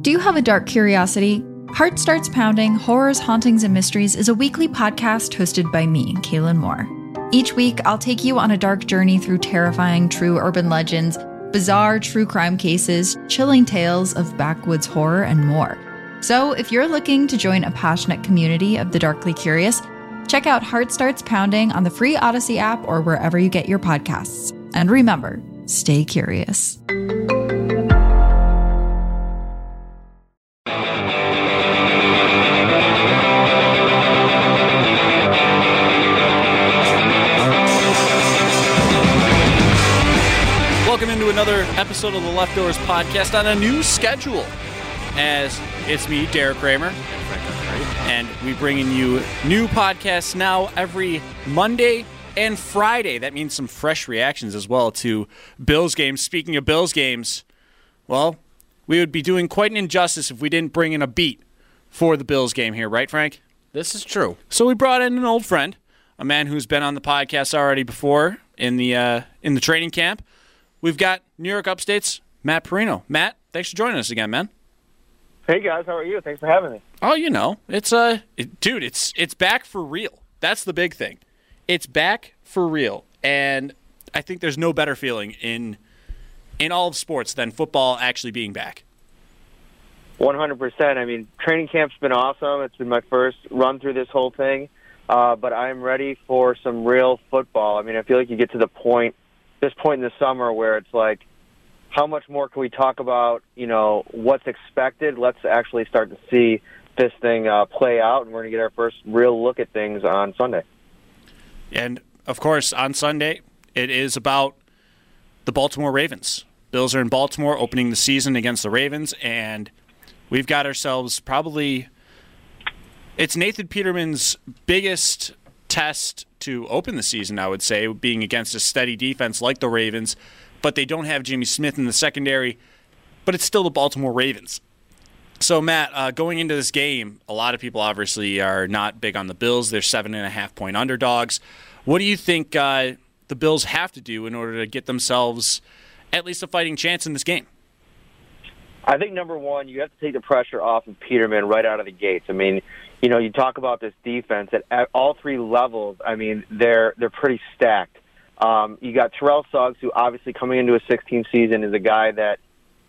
Do you have a dark curiosity? Heart Starts Pounding, Horrors, Hauntings, and Mysteries is a weekly podcast hosted by me, Kaylin Moore. Each week, I'll take you on a dark journey through terrifying true urban legends, bizarre true crime cases, chilling tales of backwoods horror, and more. So if you're looking to join a passionate community of the darkly curious, check out Heart Starts Pounding on the free Odyssey app or wherever you get your podcasts. And remember, stay curious. Welcome into another episode of the Leftovers Podcast on a new schedule. As it's me, Derek Kramer, and we bringing you new podcasts now every Monday and Friday. That means some fresh reactions as well to Bills games. Speaking of Bills games, well, we would be doing quite an injustice if we didn't bring in a beat for the Bills game here, right, Frank? This is true. So we brought in an old friend, a man who's been on the podcast already before in the training camp. We've got New York Upstate's Matt Perino. Matt, thanks for joining us again, man. Hey guys, how are you? Thanks for having me. Oh, you know, it's dude, it's back for real. That's the big thing. It's back for real, and I think there's no better feeling in all of sports than football actually being back. 100%. I mean, training camp's been awesome. It's been my first run through this whole thing, but I'm ready for some real football. I mean, I feel like you get to this point in the summer where it's like, how much more can we talk about, what's expected? Let's actually start to see this thing play out, and we're going to get our first real look at things on Sunday. And, of course, on Sunday, it is about the Baltimore Ravens. Bills are in Baltimore opening the season against the Ravens, and we've got ourselves it's Nathan Peterman's biggest test to open the season, I would say, being against a steady defense like the Ravens, but they don't have Jimmy Smith in the secondary, but it's still the Baltimore Ravens. So, Matt, going into this game, a lot of people obviously are not big on the Bills. They're 7.5-point underdogs. What do you think the Bills have to do in order to get themselves at least a fighting chance in this game? I think, number one, you have to take the pressure off of Peterman right out of the gates. I mean, you talk about this defense at all three levels. I mean, they're pretty stacked. You got Terrell Suggs, who obviously coming into a 16th season is a guy that,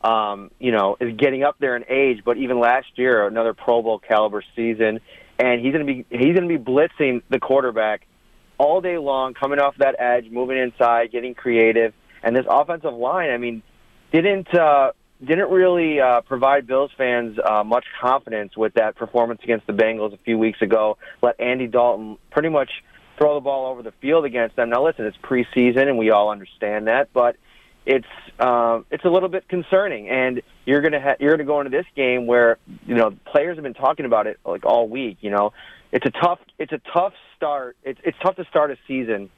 is getting up there in age, but even last year, another Pro Bowl caliber season, and he's going to be blitzing the quarterback all day long, coming off that edge, moving inside, getting creative. And this offensive line, I mean, didn't really provide Bills fans much confidence with that performance against the Bengals a few weeks ago. Let Andy Dalton pretty much throw the ball over the field against them. Now, listen, it's preseason, and we all understand that, but it's a little bit concerning. And you're gonna go into this game where players have been talking about it like all week. It's a tough start. It's tough to start a season,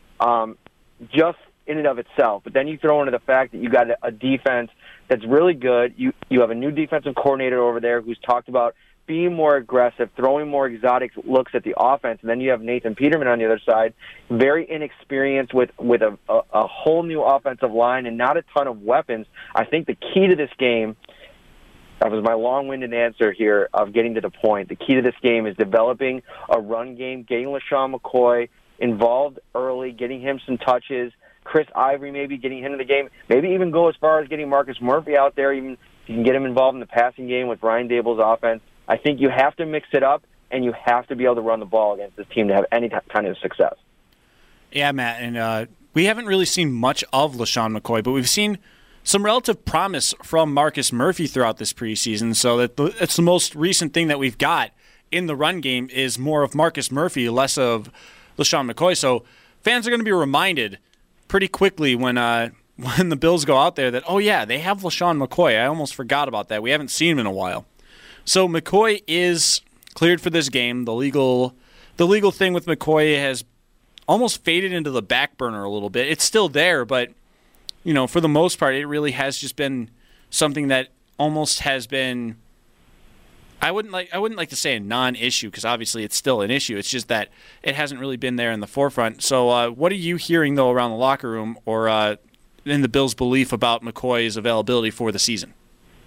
just in and of itself. But then you throw into the fact that you got a defense that's really good. You have a new defensive coordinator over there who's talked about being more aggressive, throwing more exotic looks at the offense, and then you have Nathan Peterman on the other side, very inexperienced with a whole new offensive line and not a ton of weapons. I think the key to this game, that was my long-winded answer here of getting to the point, the key to this game is developing a run game, getting LaShawn McCoy involved early, getting him some touches, Chris Ivory maybe getting him in the game, maybe even go as far as getting Marcus Murphy out there, even if you can get him involved in the passing game with Brian Daboll's offense. I think you have to mix it up, and you have to be able to run the ball against this team to have any kind of success. Yeah, Matt, and we haven't really seen much of LaShawn McCoy, but we've seen some relative promise from Marcus Murphy throughout this preseason, so that's the most recent thing that we've got in the run game is more of Marcus Murphy, less of LaShawn McCoy. So fans are going to be reminded pretty quickly when the Bills go out there that, oh, yeah, they have LaShawn McCoy. I almost forgot about that. We haven't seen him in a while. So McCoy is cleared for this game. The legal thing with McCoy has almost faded into the back burner a little bit. It's still there, but for the most part, it really has just been something that almost has been. I wouldn't like to say a non-issue because obviously it's still an issue. It's just that it hasn't really been there in the forefront. So what are you hearing though around the locker room or in the Bills' belief about McCoy's availability for the season?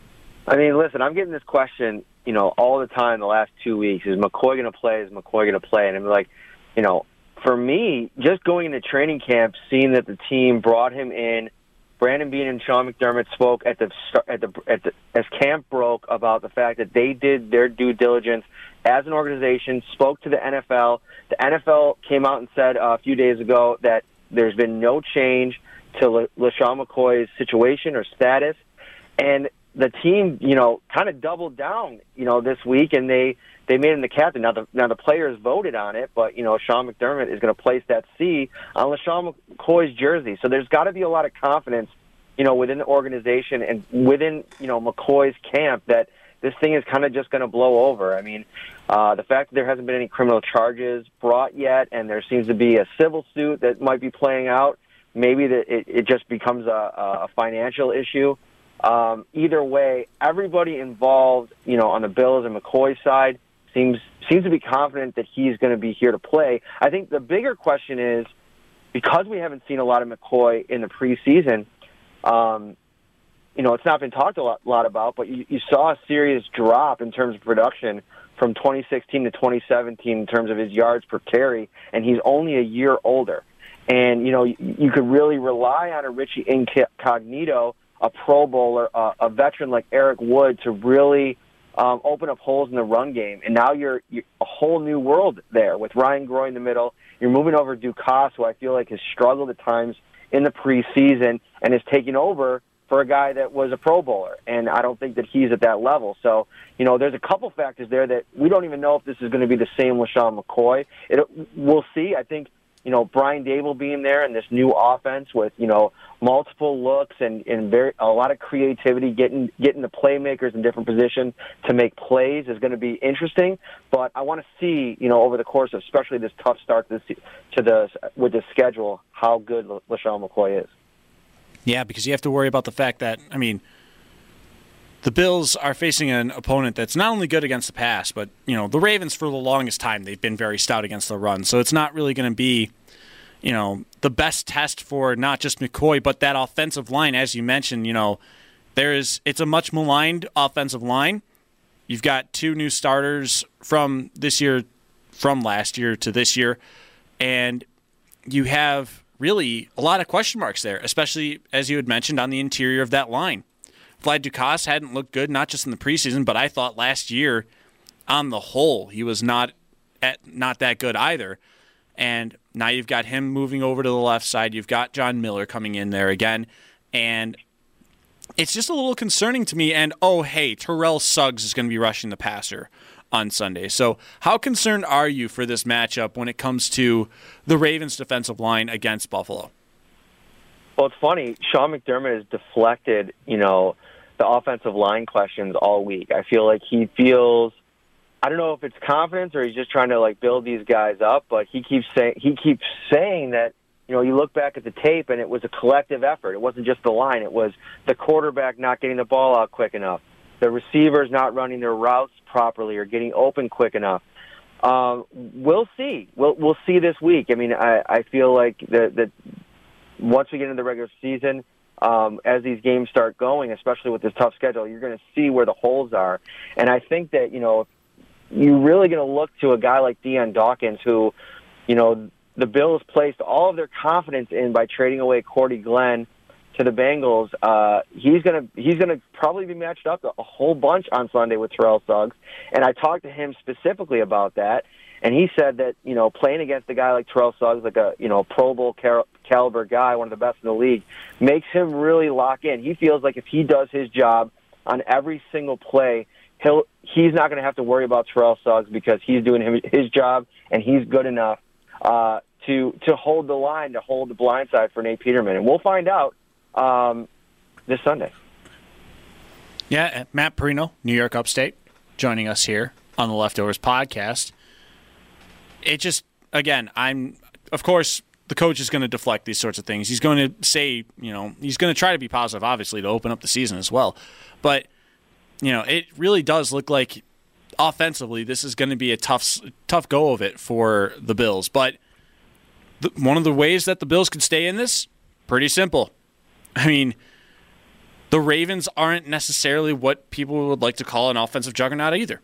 I mean, listen, I'm getting this question, all the time the last 2 weeks. Is McCoy going to play? Is McCoy going to play? And I'm like, for me, just going into training camp, seeing that the team brought him in, Brandon Beane and Sean McDermott spoke as camp broke about the fact that they did their due diligence as an organization, spoke to the NFL. The NFL came out and said a few days ago that there's been no change to LeSean McCoy's situation or status. And the team, kind of doubled down, this week, and they made him the captain. Now the players voted on it, but, Sean McDermott is going to place that C on LeSean McCoy's jersey. So there's got to be a lot of confidence, within the organization and within, McCoy's camp that this thing is kind of just going to blow over. I mean, the fact that there hasn't been any criminal charges brought yet, and there seems to be a civil suit that might be playing out, maybe that it just becomes a financial issue. Either way, everybody involved, on the Bills and McCoy's side seems to be confident that he's going to be here to play. I think the bigger question is, because we haven't seen a lot of McCoy in the preseason, it's not been talked a lot about, but you saw a serious drop in terms of production from 2016 to 2017 in terms of his yards per carry, and he's only a year older. And, you could really rely on a Richie Incognito, a Pro Bowler, a veteran like Eric Wood, to really open up holes in the run game. And now you're a whole new world there with Ryan Groy in the middle. You're moving over Ducasse, who I feel like has struggled at times in the preseason and is taking over for a guy that was a Pro Bowler. And I don't think that he's at that level. So, there's a couple factors there that we don't even know if this is going to be the same LeSean McCoy. We'll see. I think, Brian Dable being there in this new offense with, multiple looks and a lot of creativity, getting the playmakers in different positions to make plays is going to be interesting. But I want to see, over the course of especially this tough start with the schedule, how good LeSean McCoy is. Yeah, because you have to worry about the fact that, the Bills are facing an opponent that's not only good against the pass, but, the Ravens for the longest time, they've been very stout against the run. So it's not really going to be, the best test for not just McCoy, but that offensive line. As you mentioned, it's a much maligned offensive line. You've got two new starters from last year to this year, and you have really a lot of question marks there, especially, as you had mentioned, on the interior of that line. Vlad Ducasse hadn't looked good, not just in the preseason, but I thought last year, on the whole, he was not that good either. And now you've got him moving over to the left side. You've got John Miller coming in there again. And it's just a little concerning to me. And, Terrell Suggs is going to be rushing the passer on Sunday. So how concerned are you for this matchup when it comes to the Ravens' defensive line against Buffalo? Well, it's funny. Sean McDermott has deflected, the offensive line questions all week. I feel like he feels, I don't know if it's confidence or he's just trying to build these guys up, but he keeps saying that, you look back at the tape and it was a collective effort. It wasn't just the line. It was the quarterback not getting the ball out quick enough, the receivers not running their routes properly or getting open quick enough. We'll see. We'll see this week. I feel like that once we get into the regular season, as these games start going, especially with this tough schedule, you're going to see where the holes are. And I think that, you're really going to look to a guy like Deion Dawkins, who, the Bills placed all of their confidence in by trading away Cordy Glenn to the Bengals. He's gonna probably be matched up a whole bunch on Sunday with Terrell Suggs. And I talked to him specifically about that, and he said that, playing against a guy like Terrell Suggs, like a, Pro Bowl caliber guy, one of the best in the league, makes him really lock in. He feels like if he does his job on every single play, he's not going to have to worry about Terrell Suggs because he's doing his job and he's good enough to hold the line, to hold the blind side for Nate Peterman. And we'll find out this Sunday. Yeah, Matt Perino, New York Upstate, joining us here on the Leftovers podcast. It just, again, of course, the coach is going to deflect these sorts of things. He's going to say, he's going to try to be positive, obviously, to open up the season as well. But, it really does look like offensively this is going to be a tough go of it for the Bills. But one of the ways that the Bills could stay in this, pretty simple. the Ravens aren't necessarily what people would like to call an offensive juggernaut either.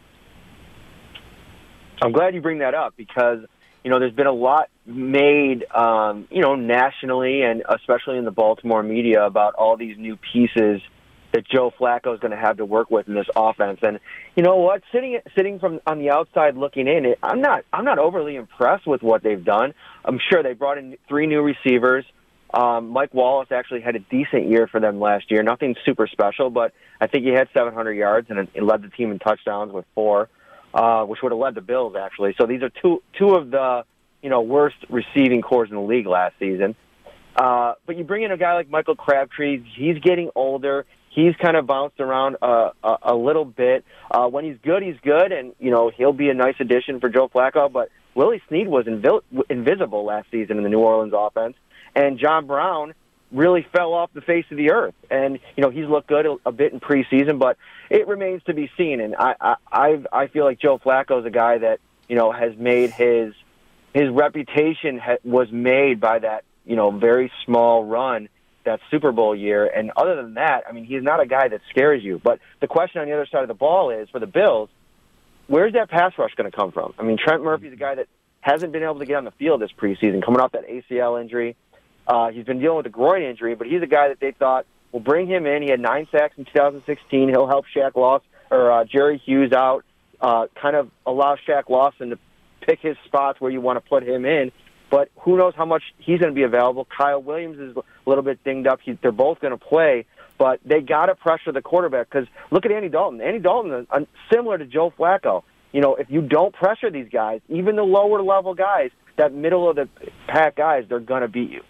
I'm glad you bring that up because, there's been a lot made, nationally and especially in the Baltimore media about all these new pieces that Joe Flacco is going to have to work with in this offense. And you know what? Sitting from on the outside looking in, I'm not overly impressed with what they've done. I'm sure they brought in 3 new receivers. Mike Wallace actually had a decent year for them last year. Nothing super special, but I think he had 700 yards and it led the team in touchdowns with 4, which would have led the Bills actually. So these are two of the worst receiving cores in the league last season. But you bring in a guy like Michael Crabtree. He's getting older. He's kind of bounced around a little bit. When he's good, and he'll be a nice addition for Joe Flacco. But Willie Snead was invisible last season in the New Orleans offense, and John Brown really fell off the face of the earth. And he's looked good a bit in preseason, but it remains to be seen. And I feel like Joe Flacco is a guy that has made his reputation was made by that very small run that Super Bowl year. And other than that, I mean, he's not a guy that scares you. But the question on the other side of the ball is, for the Bills, where's that pass rush going to come from? I mean, Trent Murphy's a guy that hasn't been able to get on the field this preseason, coming off that ACL injury. He's been dealing with a groin injury, but he's a guy that they thought, will bring him in. He had 9 sacks in 2016. He'll help Jerry Hughes out, kind of allow Shaq Lawson to pick his spots where you want to put him in. But who knows how much he's going to be available. Kyle Williams is a little bit dinged up. They're both going to play, but they got to pressure the quarterback because look at Andy Dalton. Andy Dalton is similar to Joe Flacco. If you don't pressure these guys, even the lower-level guys, that middle-of-the-pack guys, they're going to beat you.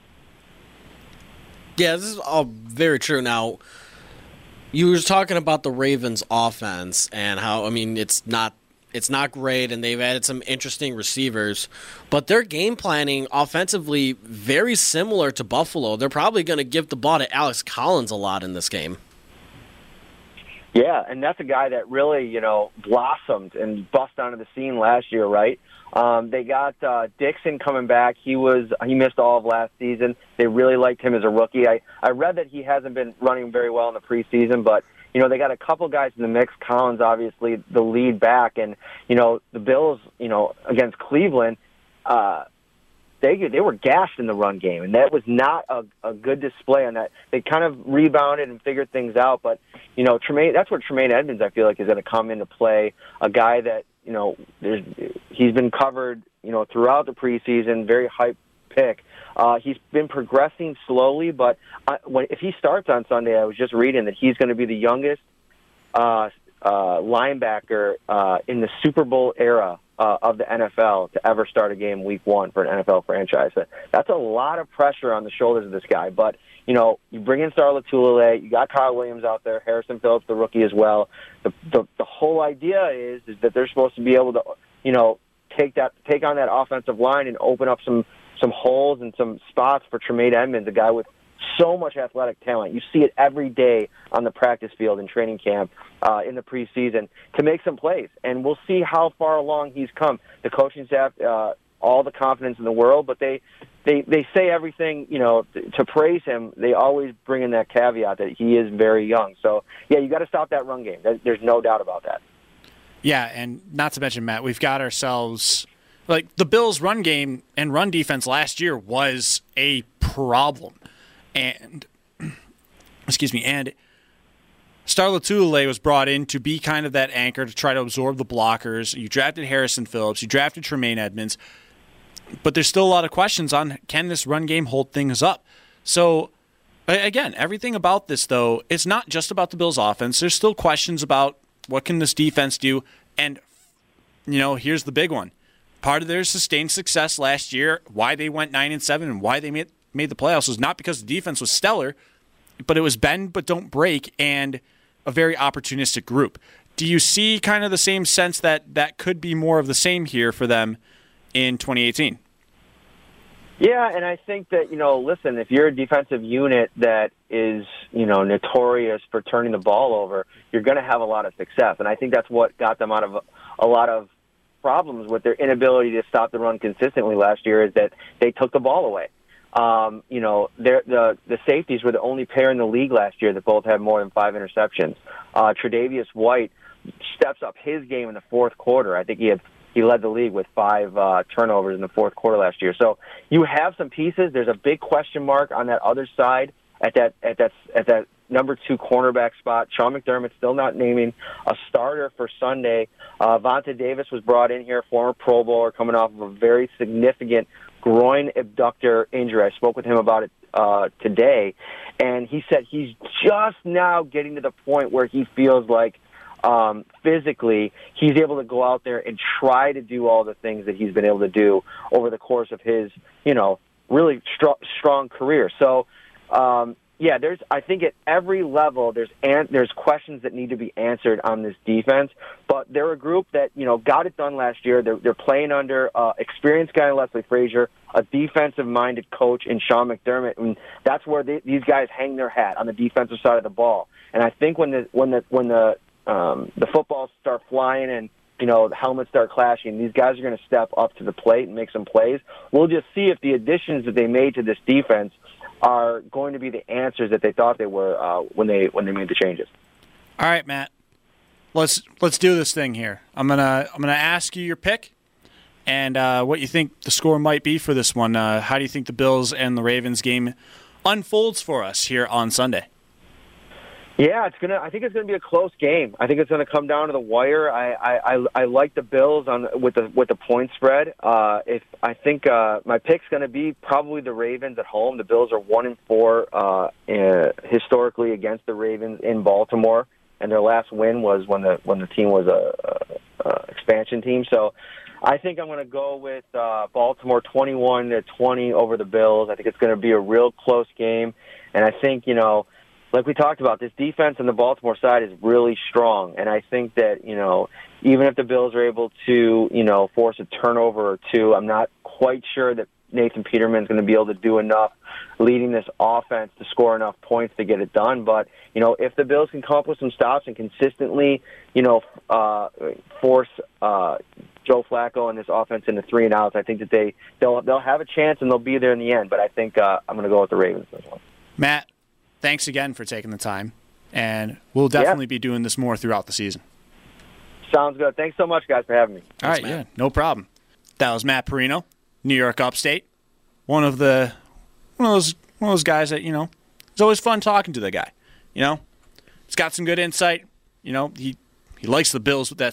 Yeah, this is all very true. Now, you were talking about the Ravens' offense and how, it's not great, and they've added some interesting receivers. But their game planning offensively very similar to Buffalo. They're probably going to give the ball to Alex Collins a lot in this game. Yeah, and that's a guy that really, blossomed and bust onto the scene last year, right? They got Dixon coming back. He missed all of last season. They really liked him as a rookie. I read that he hasn't been running very well in the preseason, but they got a couple guys in the mix. Collins, obviously, the lead back. And, the Bills, against Cleveland, they were gashed in the run game. And that was not a good display on that. They kind of rebounded and figured things out. But, that's where Tremaine Edmonds, I feel like, is going to come into play. A guy that, he's been covered, throughout the preseason, very hype pick. He's been progressing slowly, but if he starts on Sunday, I was just reading that he's going to be the youngest linebacker in the Super Bowl era of the NFL to ever start a game week 1 for an NFL franchise. That's a lot of pressure on the shoulders of this guy. But, you bring in Star Lotulelei, you got Kyle Williams out there, Harrison Phillips, the rookie as well. The whole idea is that they're supposed to be able to, take on that offensive line and open up some holes and some spots for Tremaine Edmonds, a guy with so much athletic talent. You see it every day on the practice field in training camp in the preseason to make some plays. And we'll see how far along he's come. The coaching staff, all the confidence in the world, but they say everything, to praise him. They always bring in that caveat that he is very young. So, yeah, you got to stop that run game. There's no doubt about that. Yeah, and not to mention, Matt, we've got ourselves – like the Bills' run game and run defense last year was a problem. And, and Star Lotulelei was brought in to be kind of that anchor to try to absorb the blockers. You drafted Harrison Phillips. You drafted Tremaine Edmonds. But there's still a lot of questions on, can this run game hold things up? So, again, everything about this, though, it's not just about the Bills' offense. There's still questions about what can this defense do. And, here's the big one. Part of their sustained success last year, why they went 9-7 and why they made the playoffs, was not because the defense was stellar, but it was bend but don't break and a very opportunistic group. Do you see kind of the same sense that could be more of the same here for them in 2018? Yeah, and I think that, listen, if you're a defensive unit that is, notorious for turning the ball over, you're going to have a lot of success. And I think that's what got them out of a lot of problems with their inability to stop the run consistently last year, is that they took the ball away. The safeties were the only pair in the league last year that both had more than 5 interceptions. Tre'Davious White steps up his game in the fourth quarter. I think he led the league with 5 turnovers in the fourth quarter last year. So you have some pieces. There's a big question mark on that other side at that number 2 cornerback spot. Sean McDermott's still not naming a starter for Sunday. Vontae Davis was brought in here, former Pro Bowler, coming off of a very significant groin abductor injury. I spoke with him about it today, and he said he's just now getting to the point where he feels like physically he's able to go out there and try to do all the things that he's been able to do over the course of his, really strong career. So, I think at every level there's questions that need to be answered on this defense, but they're a group that, got it done last year. They're playing under experienced guy Leslie Frazier, a defensive-minded coach in Sean McDermott, and that's where these guys hang their hat, on the defensive side of the ball. And I think when the footballs start flying and the helmets start clashing, these guys are going to step up to the plate and make some plays. We'll just see if the additions that they made to this defense are going to be the answers that they thought they were when they made the changes. All right, Matt. Let's do this thing here. I'm gonna ask you your pick and what you think the score might be for this one. How do you think the Bills and the Ravens game unfolds for us here on Sunday? Yeah, I think it's gonna be a close game. I think it's gonna come down to the wire. I like the Bills with the point spread. I think my pick's gonna be probably the Ravens at home. The Bills are 1-4 historically against the Ravens in Baltimore, and their last win was when the team was a expansion team. So I think I'm gonna go with Baltimore 21-20 over the Bills. I think it's gonna be a real close game, and I think like we talked about, this defense on the Baltimore side is really strong. And I think that, even if the Bills are able to, force a turnover or two, I'm not quite sure that Nathan Peterman's going to be able to do enough leading this offense to score enough points to get it done. But, if the Bills can come up with some stops and consistently, force Joe Flacco and this offense into 3 and outs, I think that they'll have a chance and they'll be there in the end. But I think I'm going to go with the Ravens this one. Matt, thanks again for taking the time, and we'll definitely be doing this more throughout the season. Sounds good. Thanks so much, guys, for having me. All right, yeah, no problem. That was Matt Perino, New York Upstate. One of those guys that it's always fun talking to the guy. He's got some good insight. He likes the Bills with that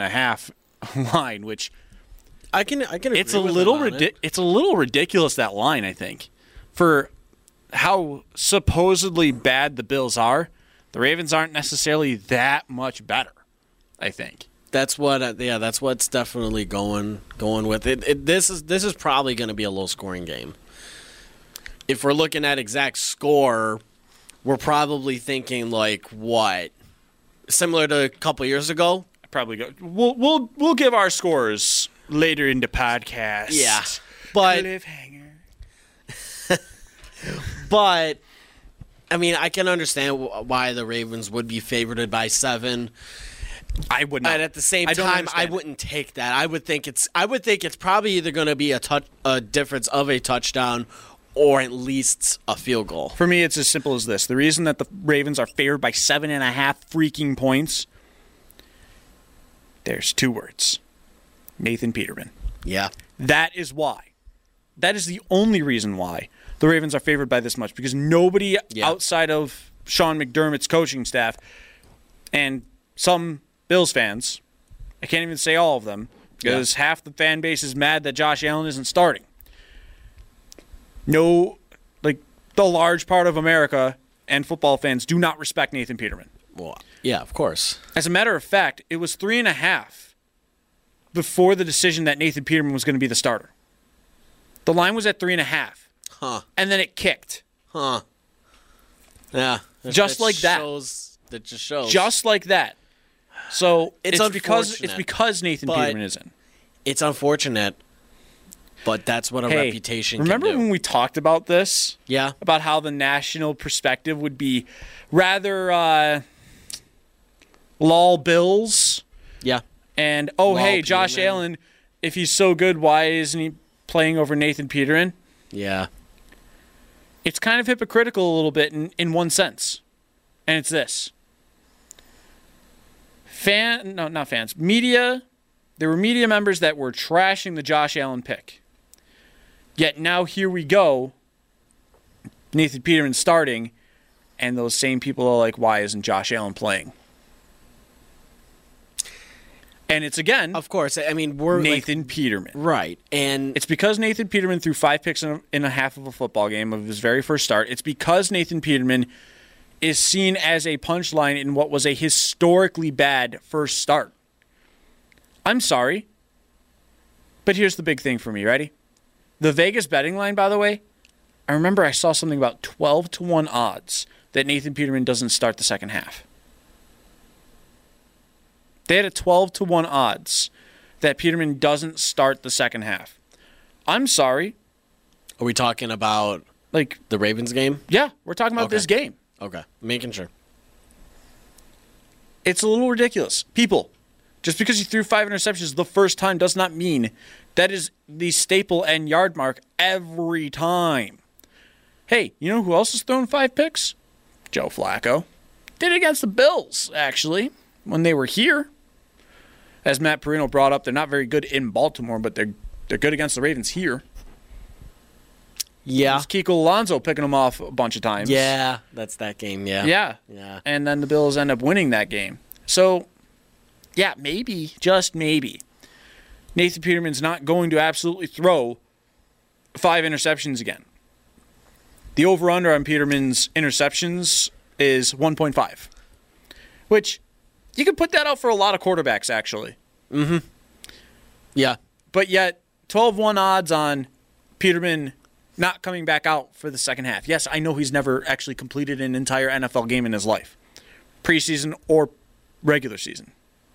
7.5 line, which I can. It's a little It's a little ridiculous, that line. I think for how supposedly bad the Bills are, the Ravens aren't necessarily that much better, I think. That's what's definitely going with it. This is probably going to be a low-scoring game. If we're looking at exact score, we're probably thinking like what? Similar to a couple years ago? Probably go. We'll give our scores later in the podcast. Yeah. But cliffhanger. But, I mean, I can understand why the Ravens would be favored by 7. I would not. And at the same time, I wouldn't take that. I would think it's probably either going to be a difference of a touchdown or at least a field goal. For me, it's as simple as this. The reason that the Ravens are favored by 7.5 freaking points, there's 2 words. Nathan Peterman. Yeah. That is why. That is the only reason why the Ravens are favored by this much, because nobody outside of Sean McDermott's coaching staff and some Bills fans, I can't even say all of them, because half the fan base is mad that Josh Allen isn't starting. No, the large part of America and football fans do not respect Nathan Peterman. Well, yeah, of course. As a matter of fact, it was 3.5 before the decision that Nathan Peterman was going to be the starter. The line was at 3.5. Huh. And then it kicked. Huh. Yeah. Just like that. That just shows. Just like that. So it's because Nathan Peterman isn't. It's unfortunate, but that's what a reputation can do. Remember when we talked about this? Yeah. About how the national perspective would be rather lol Bills. Yeah. And, hey, Josh Allen, if he's so good, why isn't he playing over Nathan Peterman? Yeah. It's kind of hypocritical a little bit in one sense. And it's this. Not fans. Media. There were media members that were trashing the Josh Allen pick. Yet now here we go. Nathan Peterman starting, and those same people are like, why isn't Josh Allen playing? And it's again, Of course, I mean, we're Nathan Peterman. Right. And It's because Nathan Peterman threw 5 picks in a half of a football game of his very first start. It's because Nathan Peterman is seen as a punchline in what was a historically bad first start. I'm sorry, but here's the big thing for me. Ready? The Vegas betting line, by the way, I remember I saw something about 12-1 odds that Nathan Peterman doesn't start the second half. They had a 12-1 odds that Peterman doesn't start the second half. I'm sorry. are we talking about Like, the Ravens game? yeah, we're talking about Okay. this game. Okay. Making sure. It's a little ridiculous. People, just because you threw 5 interceptions the first time does not mean that is the staple and yard mark every time. Hey, you know who else has thrown 5 picks? Joe Flacco. Did it against the Bills, actually, when they were here. As Matt Perino brought up, they're not very good in Baltimore, but they're good against the Ravens here. Yeah. It's Kiko Alonso picking them off a bunch of times. Yeah. That's that game. Yeah. Yeah. Yeah. And then the Bills end up winning that game. So, yeah, maybe, just maybe, Nathan Peterman's not going to absolutely throw 5 interceptions again. The over-under on Peterman's interceptions is 1.5, which you could put that out for a lot of quarterbacks, actually. Yeah. But yet, 12-1 odds on Peterman not coming back out for the second half. Yes, I know he's never actually completed an entire NFL game in his life, preseason or regular season.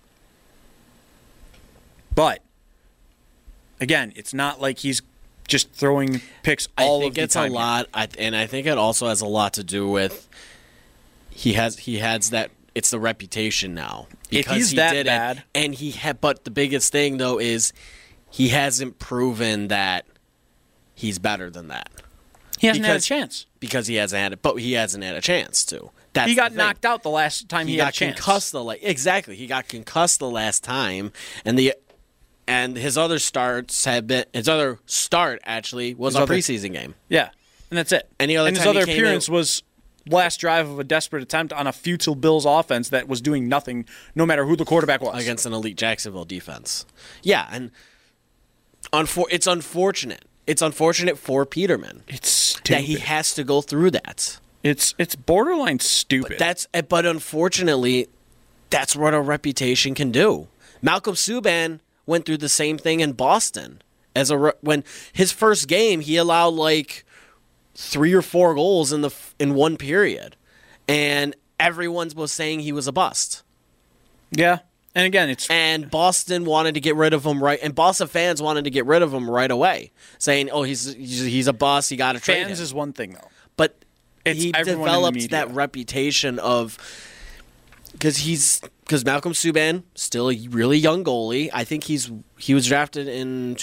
But, again, it's not like he's just throwing picks all I of think the it's time. a lot, and I think it also has a lot to do with he has that it's the reputation now. If Because he's he that did bad. it, and but the biggest thing though is he hasn't proven that he's better than that He hasn't had a because- chance. because he hasn't had it, but he hasn't had a chance to. That's He got the thing. knocked out the last time he had a got chance. concussed exactly. He got concussed the last time, and his other start actually was His a other- preseason game. Yeah, and that's it. Any other and his time he other came appearance in- was last drive of a desperate attempt on a futile Bills offense that was doing nothing, no matter who the quarterback was. Against an elite Jacksonville defense. Yeah, and it's unfortunate. It's unfortunate for Peterman It's stupid. that he has to go through that. It's borderline stupid. But unfortunately, that's what a reputation can do. Malcolm Subban went through the same thing in Boston. When his first game, he allowed like 3 or 4 goals in one period, and everyone was saying he was a bust. yeah, and again, it's And Boston wanted to get rid of him and Boston fans wanted to get rid of him right away, saying, "Oh, he's a bust. You got to trade fans him." is one thing though. But It's he everyone in the developed media. that reputation of because Malcolm Subban still a really young goalie. I think he was drafted in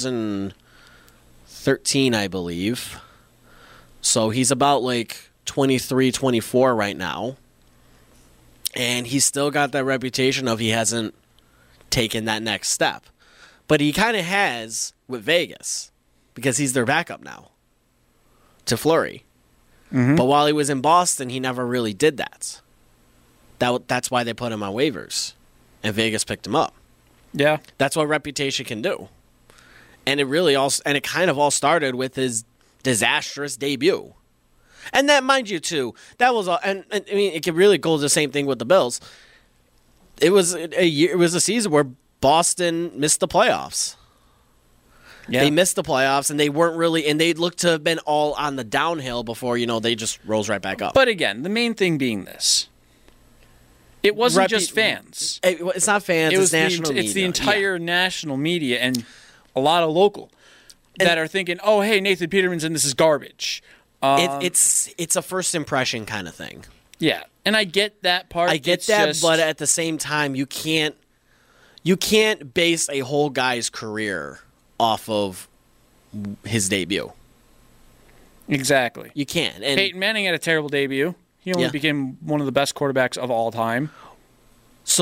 2013, I believe. So he's about like 23, 24 right now. And he's still got that reputation of he hasn't taken that next step. But he kind of has with Vegas because he's their backup now to Fleury. But while he was in Boston, he never really did that. That's why they put him on waivers, and Vegas picked him up. Yeah, That's what reputation can do. And it kind of all started with his disastrous debut. And that, mind you, too, that was and I mean, it could really go the same thing with the Bills. It was a season where Boston missed the playoffs. yeah. They missed the playoffs, and they weren't really, and they looked to have been all on the downhill before they just rose right back up. But again, the main thing being this: it wasn't just fans. It's not fans. It was national media. It's the entire national media and a lot of local that are thinking, "Oh, hey, Nathan Peterman's and this is garbage." It's a first impression kind of thing. Yeah, and I get that part. I get It's that, just- but at the same time, you can't base a whole guy's career off of his debut. Exactly. You can't. And Peyton Manning had a terrible debut. He only became one of the best quarterbacks of all time. so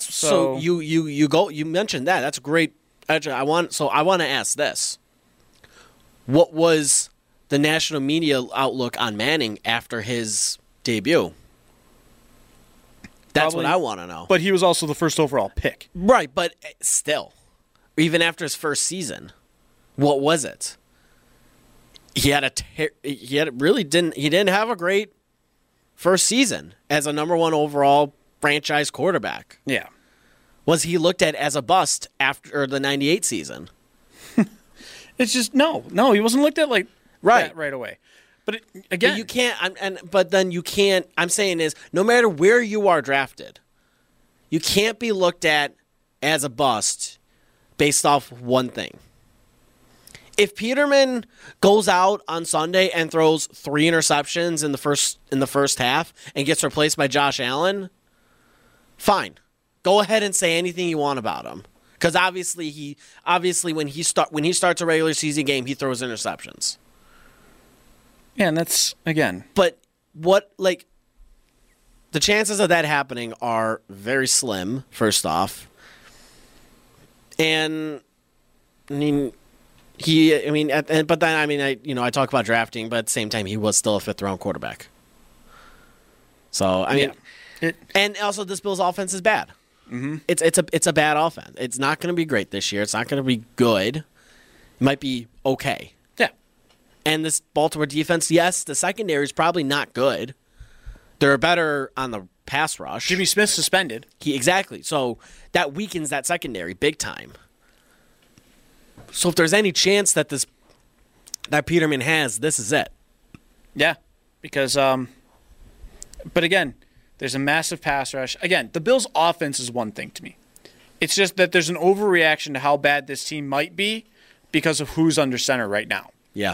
you mentioned that. That's great. Actually, I want to ask this. What was the national media outlook on Manning after his debut? That's Probably, what I want to know. But he was also the first overall pick. Right, but still, even after his first season, what was it? He didn't have a great first season as a number one overall franchise quarterback. Yeah. Was he looked at as a bust after the 98 season? It's just no, he wasn't looked at like that right away. But again, But you can't. But then you can't. I'm saying is no matter where you are drafted, you can't be looked at as a bust based off one thing. If Peterman goes out on Sunday and throws 3 interceptions in the first half and gets replaced by Josh Allen, fine. Go ahead and say anything you want about him. Because obviously when he starts a regular season game, he throws interceptions. yeah, and that's again. But the chances of that happening are very slim, first off. And I mean I talk about drafting, but at the same time he was still a 5th round quarterback. So I mean and also this Bills offense is bad. Mm-hmm. It's a bad offense. It's not going to be great this year. It's not going to be good. It might be okay. Yeah. And this Baltimore defense, yes, the secondary is probably not good. They're better on the pass rush. Jimmy Smith suspended. Exactly. So that weakens that secondary big time. So if there's any chance that that Peterman has, this is it. Yeah, because but again, there's a massive pass rush. Again, the Bills' offense is one thing to me. It's just that there's an overreaction to how bad this team might be because of who's under center right now. Yeah.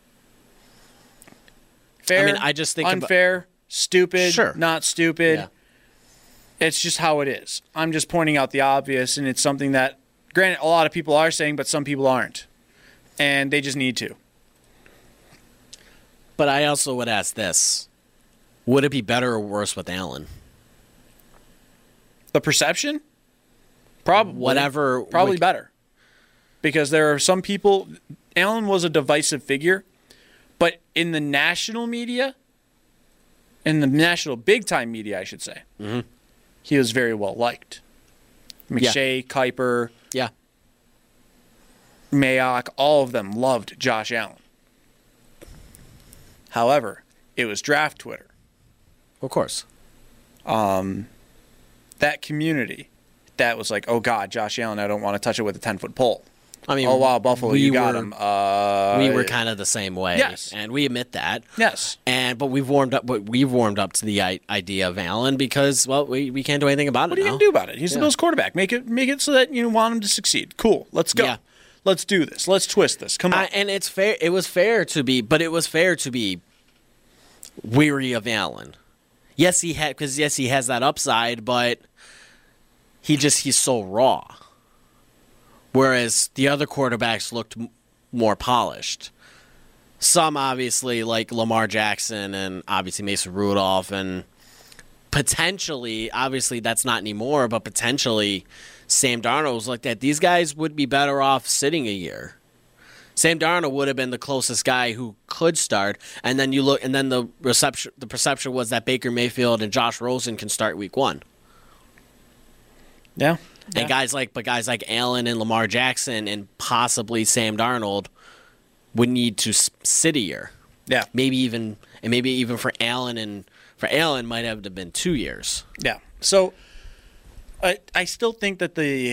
Fair, I just think unfair, stupid, Sure. not stupid. Yeah. It's just how it is. I'm just pointing out the obvious, and it's something that, granted, a lot of people are saying, but some people aren't. And they just need to. But I also would ask this. Would it be better or worse with Allen? The perception? Probably. Probably better. Because there are some people, Allen was a divisive figure, but in the national media, in the national big-time media, I should say, he was very well liked. McShay, Kuiper, Mayock, all of them loved Josh Allen. However, it was draft Twitter. Of course. That community that was like, oh, God, Josh Allen, I don't want to touch it with a 10-foot pole. I mean, oh, wow, Buffalo, you got him. We were kind of the same way. Yes. And we admit that. Yes. But we've warmed up to the idea of Allen because, well, we can't do anything about it now. What are you going to do about it? He's the Bills quarterback. Make it so that you want him to succeed. Cool. Let's go. Yeah. Let's do this. Let's twist this. Come on. And it's fair. It was fair to be weary of Allen. Yes, he has that upside, but he's so raw. Whereas the other quarterbacks looked more polished. Some obviously like Lamar Jackson and obviously Mason Rudolph and potentially, obviously that's not anymore, but potentially Sam Darnold was like that. These guys would be better off sitting a year. Sam Darnold would have been the closest guy who could start, and then the perception was that Baker Mayfield and Josh Rosen can start week 1. Yeah. And guys like Allen and Lamar Jackson and possibly Sam Darnold would need to sit a year. Yeah. Maybe even for Allen might have to been 2 years. Yeah. So I still think that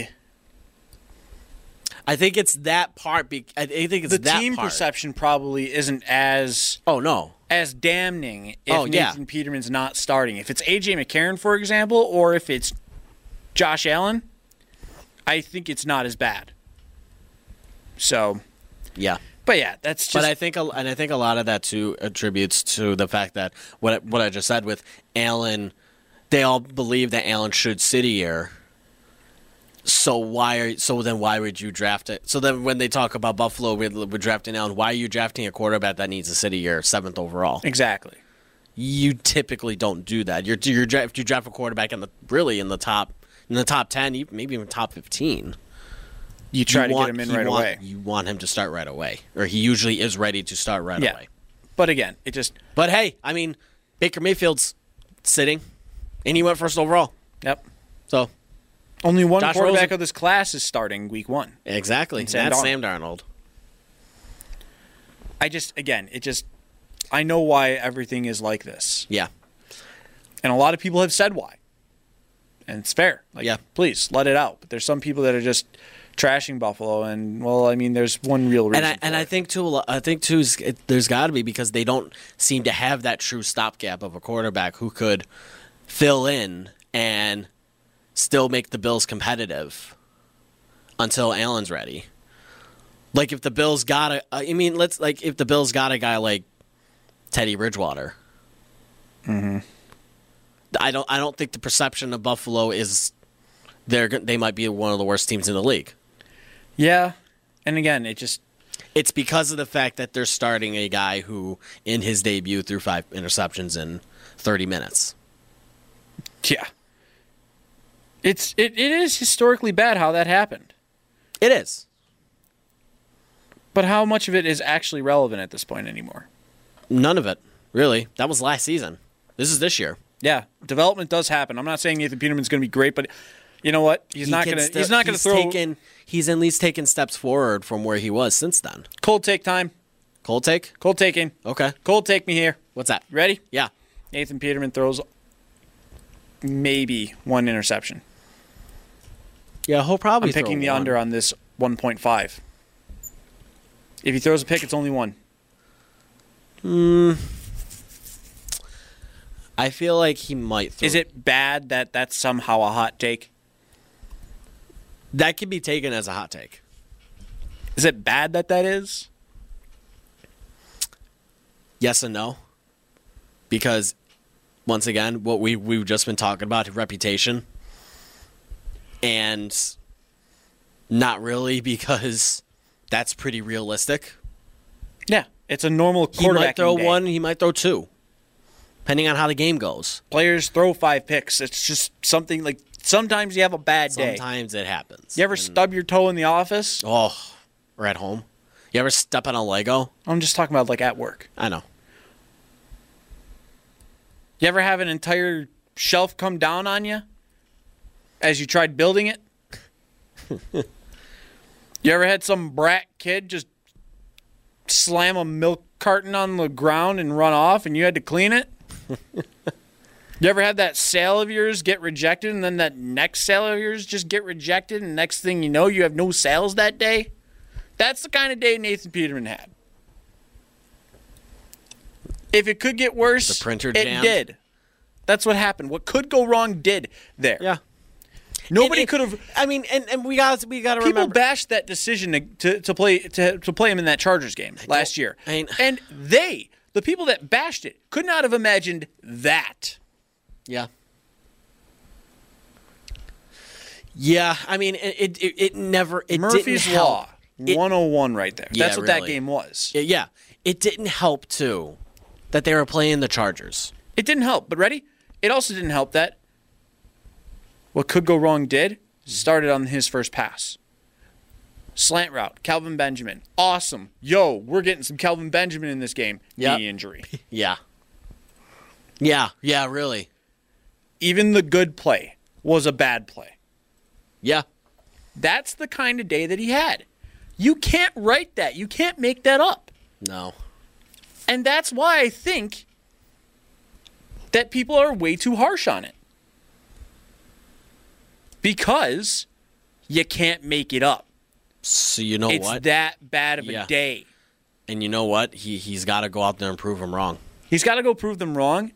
I think it's that part. I think it's the that team part. perception probably isn't as as damning if Nathan Peterman's not starting. If it's A.J. McCarron, for example, or if it's Josh Allen, I think it's not as bad. So, yeah. But yeah, that's just. But I think a lot of that too attributes to the fact that what I just said with Allen, they all believe that Allen should sit a year. So then why would you draft it? So then when they talk about Buffalo with drafting Allen, why are you drafting a quarterback that needs to sit a year, 7th overall? Exactly. You typically don't do that. If you draft a quarterback in the top 10, maybe even top 15. You try to get him in right away. You want him to start right away, or he usually is ready to start right away. But again, But hey, I mean, Baker Mayfield's sitting, and he went 1st overall. Yep. So only one Josh quarterback Rosen of this class is starting week 1. Exactly. That's Sam Darnold. I know why everything is like this. Yeah. And a lot of people have said why. And it's fair. Please, let it out. But there's some people that are just trashing Buffalo, and, well, I mean, there's one real reason. I think too, there's got to be because they don't seem to have that true stopgap of a quarterback who could fill in and still make the Bills competitive until Allen's ready. Like if the Bills got if the Bills got a guy like Teddy Bridgewater. Mm-hmm. I don't think the perception of Buffalo is they might be one of the worst teams in the league. Yeah, and again, it's because of the fact that they're starting a guy who, in his debut, threw 5 interceptions in 30 minutes. Yeah, it is historically bad how that happened. It is, but how much of it is actually relevant at this point anymore? None of it, really. That was last season. This is this year. Yeah, development does happen. I'm not saying Nathan Peterman's going to be great, but you know what? He's not going to throw. He's at least taken steps forward from where he was since then. Cold take time. Cold take? Cold taking. Okay. Cold take me here. What's that? Ready? Yeah. Nathan Peterman throws maybe 1 interception. Yeah, he'll probably. I'm picking the under on this 1.5. If he throws a pick, it's only 1. I feel like he might throw. Is it bad that that's somehow a hot take? That could be taken as a hot take. Is it bad that is? Yes and no. Because, once again, what we've just been talking about, reputation. And not really, because that's pretty realistic. Yeah, it's a normal quarterback. He might throw 1, he might throw 2. Depending on how the game goes. Players throw 5 picks. It's just something like sometimes you have a bad day. Sometimes it happens. You ever stub your toe in the office? Oh, or at home. You ever step on a Lego? I'm just talking about like at work. I know. You ever have an entire shelf come down on you as you tried building it? You ever had some brat kid just slam a milk carton on the ground and run off and you had to clean it? You ever had that sale of yours get rejected and then that next sale of yours just get rejected and next thing you know you have no sales that day? That's the kind of day Nathan Peterman had. If it could get worse, the printer it did. That's what happened. What could go wrong did there. Yeah. Nobody could have. I mean, and we got to remember. People bashed that decision to play him in that Chargers game last year, and the people that bashed it could not have imagined that. Yeah. Yeah, I mean, it never. Murphy's didn't help. Law, 101 right there. Yeah, that's what that game was. Yeah, it didn't help too that they were playing the Chargers. It didn't help, but ready? It also didn't help that what could go wrong started on his first pass. Slant route, Kelvin Benjamin. Awesome. Yo, we're getting some Kelvin Benjamin in this game. Yep. Knee injury. Yeah. Yeah, really. Even the good play was a bad play. Yeah. That's the kind of day that he had. You can't write that. You can't make that up. No. And that's why I think that people are way too harsh on it. Because you can't make it up. So you know it's what? It's that bad of a day. And you know what? He's got to go out there and prove them wrong. He's got to go prove them wrong.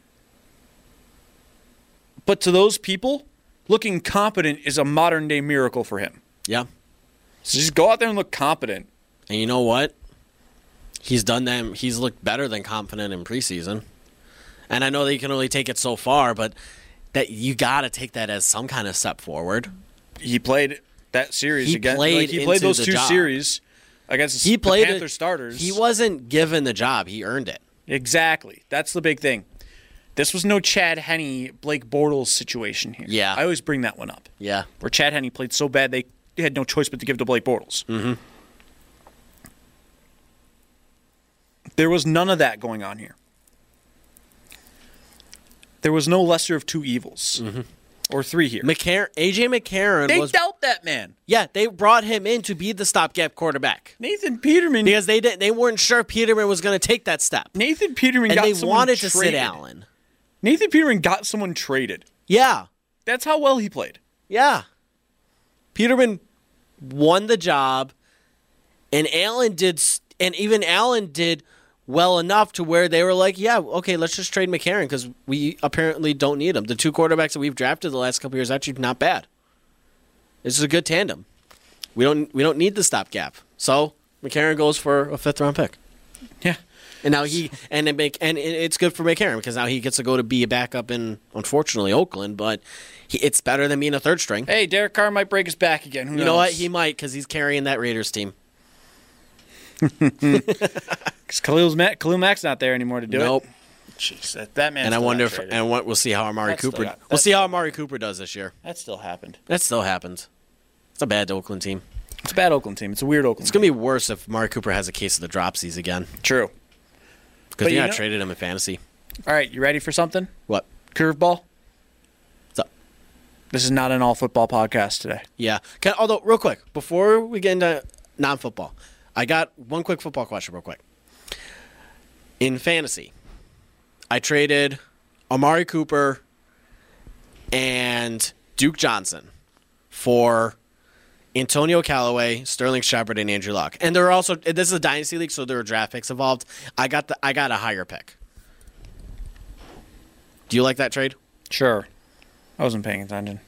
But to those people, looking competent is a modern-day miracle for him. Yeah. So just go out there and look competent. And you know what? He's done that. He's looked better than confident in preseason. And I know that you can only take it so far, but that you got to take that as some kind of step forward. he played that series He again. played He played into those the 2 job. series against He the played Panther it. starters. He wasn't given the job. He earned it. Exactly. That's the big thing. This was no Chad Henne, Blake Bortles situation here. Yeah. I always bring that one up. Yeah. Where Chad Henne played so bad they had no choice but to give to Blake Bortles. Mm-hmm. There was none of that going on here. There was no lesser of 2 evils. Or 3 here. AJ McCarron They was. dealt that man. Yeah, they brought him in to be the stopgap quarterback Nathan Peterman. because they weren't sure Peterman was going to take that step, Nathan Peterman and got they someone wanted to traded. sit Allen. Nathan Peterman got someone traded. Yeah, That's how well he played. yeah. Peterman won the job, and Allen did, and even Allen did well enough to where they were like, yeah, okay, let's just trade McCarron because we apparently don't need him. The 2 quarterbacks that we've drafted the last couple of years are actually not bad. This is a good tandem. We don't need the stopgap. So McCarron goes for a 5th-round pick. Yeah. And now it's good for McCarron because now he gets to go to be a backup in, unfortunately, Oakland. But it's better than being a 3rd string. Hey, Derek Carr might break his back again. Who knows? You know what? He might because he's carrying that Raiders team. Because Khalil Mack's not there anymore to do Nope. it. Jeez, that man. And I wonder if we'll see how Amari That's still Cooper. got- We'll see how Amari Cooper does this year. that still happened. That still happens. It's a bad Oakland team. It's a bad Oakland team. It's a weird Oakland. It's gonna be worse if Amari Cooper has a case of the dropsies again True. because But you're you not know- traded him in fantasy. All right, you ready for something? What? Curveball. What's up? This is not an all football podcast today. Yeah. Although, real quick, before we get into non-football, I got one quick football question real quick. In fantasy, I traded Amari Cooper and Duke Johnson for Antonio Callaway, Sterling Shepard, and Andrew Luck. And there are also, this is a dynasty league, so there are draft picks involved. I got a higher pick. Do you like that trade? Sure. I wasn't paying attention.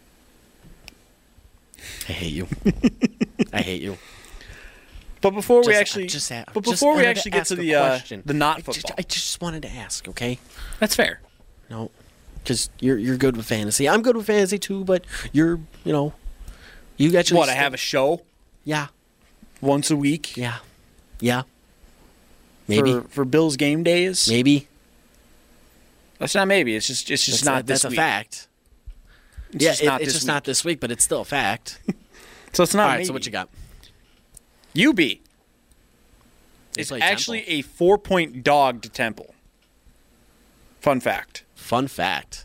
I hate you. I hate you. But before we Just- actually, just a- but just before we wanted actually to get ask to a the question. not I football, just wanted to ask, okay? that's fair. No, because you're good with fantasy. I'm good with fantasy too, but you actually What? I have a show yeah, once a week. yeah, maybe, for Bills game days. maybe. That's not maybe. It's just not this that's week. a fact. It's Yeah, just not it's this just week. not this week, but it's still a fact. So it's not. All right, maybe. so what you got? UB They is play actually Temple. a 4-point dog to Temple. Fun fact. Fun fact.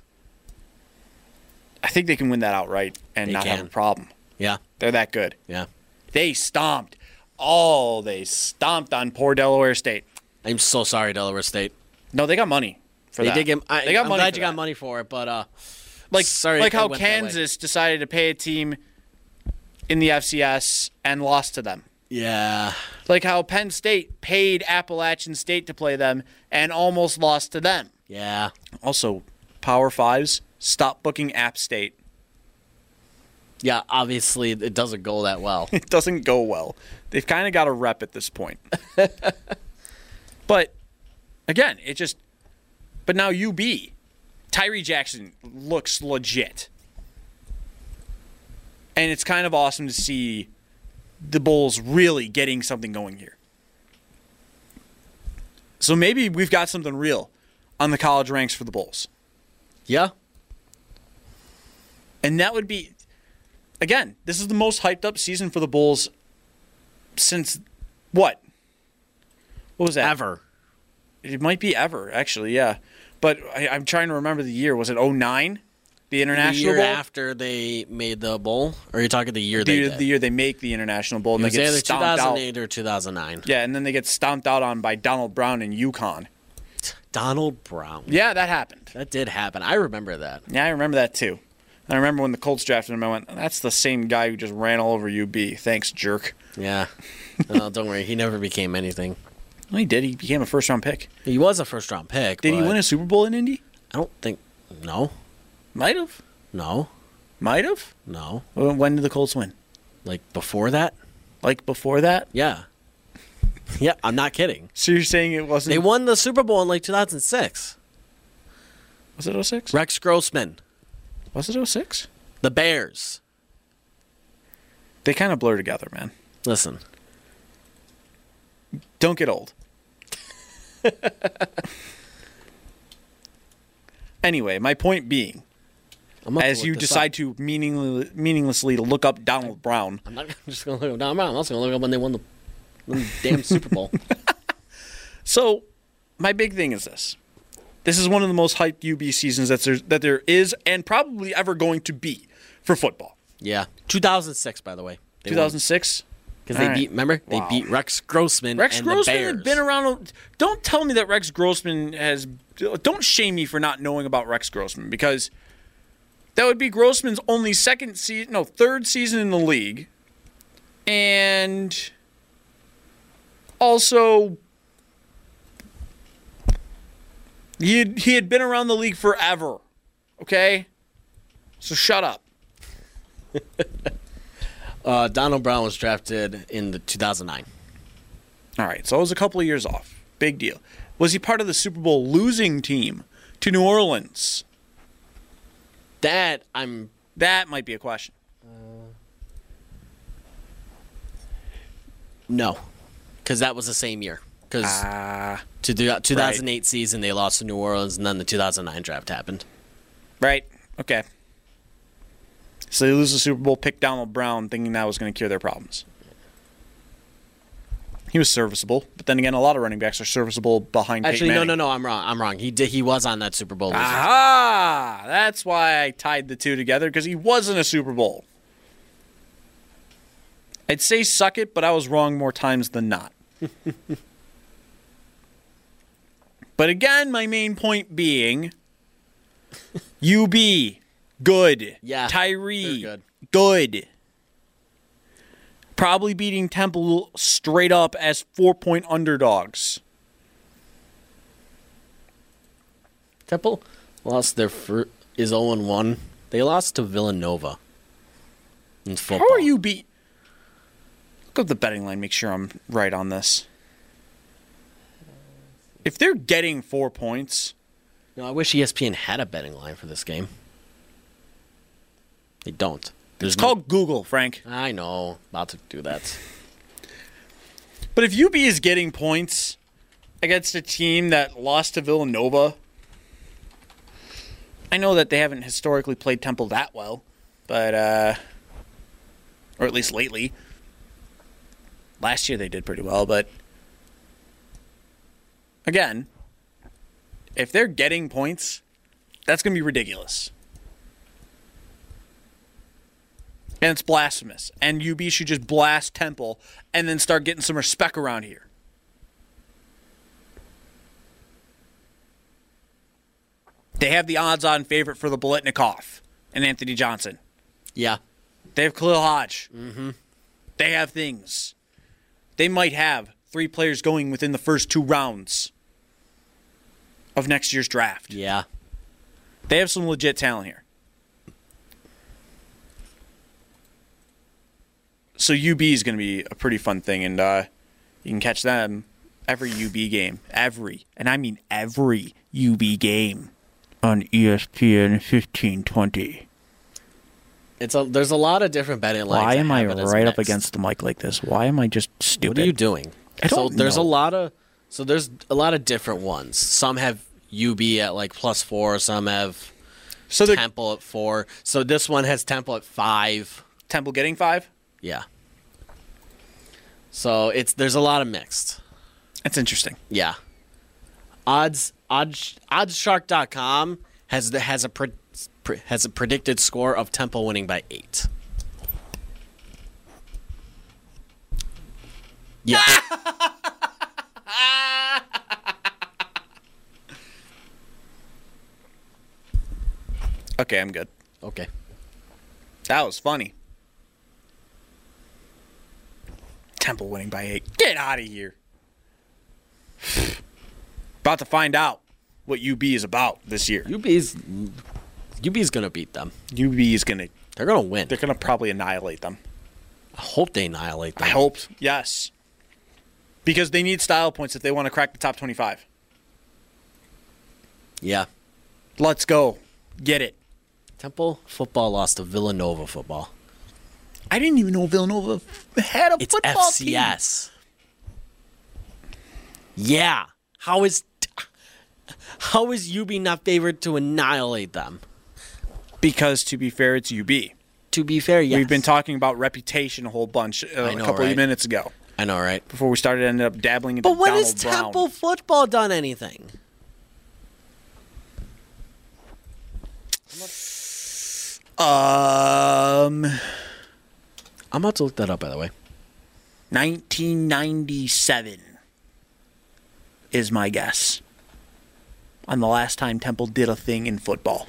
I think they can win that outright and They not have can. a problem. Yeah, They're that good. yeah. They stomped. Oh, they stomped on poor Delaware State. I'm so sorry, Delaware State. No, they got money for They that. did get. They got I'm money. glad for you got that. money for it, but Like it how went that way. Kansas decided to pay a team in the FCS and lost to them. Yeah, Like how Penn State paid Appalachian State to play them and almost lost to them. yeah. Also, Power Fives, stop booking App State. Yeah, obviously it doesn't go that well. It doesn't go well. They've kind of got a rep at this point. But, again, but now UB, Tyree Jackson looks legit. And it's kind of awesome to see the Bulls really getting something going here. So maybe we've got something real on the college ranks for the Bulls. Yeah, And that would be, again, this is the most hyped up season for the Bulls since what? What was that? ever. It might be ever, actually, yeah. But I'm trying to remember the year. Was it 2009? The The International year Bowl? after they made the bowl, or are you talking the year the, they year, did? the year they make the International Bowl and It was they get either stomped out. 2008 or 2009. Yeah, and then they get stomped out on by Donald Brown in UConn. Donald Brown. Yeah, that happened. That did happen. I remember that. Yeah, I remember that too. I remember when the Colts drafted him, I went, that's the same guy who just ran all over UB. Thanks, jerk. Yeah. No, don't worry. He never became anything. Well, he did. He became a first-round pick. He was a first-round pick. Did he but win a Super Bowl in Indy? I don't think. No. Might have. No. Might have. No. When did the Colts win? Like before that? Like before that? Yeah. Yeah, I'm not kidding. So you're saying it wasn't? They won the Super Bowl in like 2006. Was it 06? Rex Grossman, Was it 06? the Bears. They kind of blur together, man. Listen. Don't get old. Anyway, my point being, as you decide to meaninglessly look up Donald Brown. I'm not just going to look up Donald Brown. I'm also going to look up when they won the damn Super Bowl. So, my big thing is this. This is one of the most hyped UB seasons that there is and probably ever going to be for football. Yeah. 2006, by the way. 2006? Because they beat, remember? They beat Rex Grossman and the Bears. Had been around. Don't tell me that Rex Grossman has. Don't shame me for not knowing about Rex Grossman, because that would be Grossman's only third season in the league. And also, he had been around the league forever. Okay? So shut up. Donald Brown was drafted in the 2009. All right, so it was a couple of years off. Big deal. Was he part of the Super Bowl losing team to New Orleans? That might be a question. No, because that was the same year. Because 2008 season, they lost to New Orleans, and then the 2009 draft happened. Right, okay. So they lose the Super Bowl, pick Donald Brown, thinking that was going to cure their problems. He was serviceable, but then again, a lot of running backs are serviceable behind Peyton Manning. No, I'm wrong. He was on that Super Bowl. Aha! That's why I tied the two together, because he was in a Super Bowl. I'd say suck it, but I was wrong more times than not. But again, my main point being, UB, good. Yeah, Tyree, good. Probably beating Temple straight up as 4-point underdogs. Temple lost is 0-1. They lost to Villanova in football. How are you beat? Look up the betting line. Make sure I'm right on this. If they're getting 4 points... No, I wish ESPN had a betting line for this game. They don't. It's called Google, Frank. I know. About to do that. But if UB is getting points against a team that lost to Villanova, I know that they haven't historically played Temple that well, but or at least lately. Last year they did pretty well, but again, if they're getting points, that's going to be ridiculous. And it's blasphemous. And UB should just blast Temple and then start getting some respect around here. They have the odds-on favorite for the Biletnikoff and Anthony Johnson. Yeah. They have Khalil Hodge. Mm-hmm. They have things. They might have 3 players going within the first 2 rounds of next year's draft. Yeah. They have some legit talent here. So UB is going to be a pretty fun thing, and you can catch them every UB game. And I mean every UB game on ESPN 1520. There's a lot of different betting lines. Why am I right up against the mic like this? Why am I just stupid? What are you doing? I don't know. There's a lot of different ones. Some have UB at like +4. Some have Temple at 4. So this one has Temple at 5. Temple getting 5? Yeah. So there's a lot of mixed. That's interesting. Yeah. Oddshark.com has a predicted score of Temple winning by 8. Yeah. Okay, I'm good. Okay. That was funny. Temple winning by 8. Get out of here. About to find out what UB is about this year. UB's going to beat them. UB is going to... They're going to win. They're going to probably annihilate them. I hope they annihilate them. I hope, yes. Because they need style points if they want to crack the top 25. Yeah. Let's go. Get it. Temple football lost to Villanova football. I didn't even know Villanova had a It's football team. FCS. Yeah. How is UB not favored to annihilate them? Because, to be fair, it's UB. To be fair, yes. We've been talking about reputation a whole bunch I know, a couple right? of minutes ago. I know, right? Before we started, ended up dabbling into But when Donald has Brown. Temple football done anything? I'm about to look that up, by the way. 1997 is my guess on the last time Temple did a thing in football.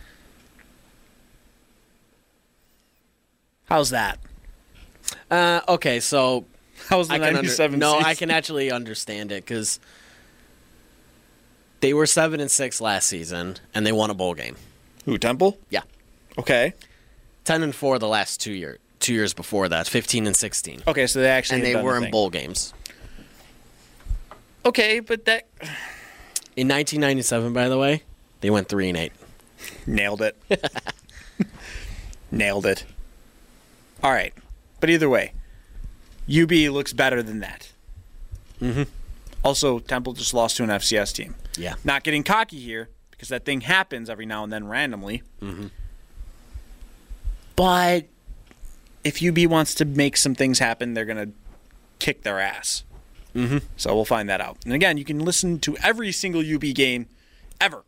How's that? Okay, so How's the I can 97 no, season? I can actually understand it because they were 7-6 last season and they won a bowl game. Who, Temple? Yeah, Okay. 10-4 the last 2 years. 2 years before that, 15-16, Okay, so they actually and had they done were the in thing. bowl games. Okay, but that In 1997, by the way, they went 3-8. nailed it. Nailed it. All right, but either way, UB looks better than that. Mm-hmm. Also, Temple just lost to an FCS team. Yeah. Not getting cocky here because that thing happens every now and then randomly. Mm-hmm. But if UB wants to make some things happen, they're going to kick their ass. Mm-hmm. So we'll find that out. And again, you can listen to every single UB game ever.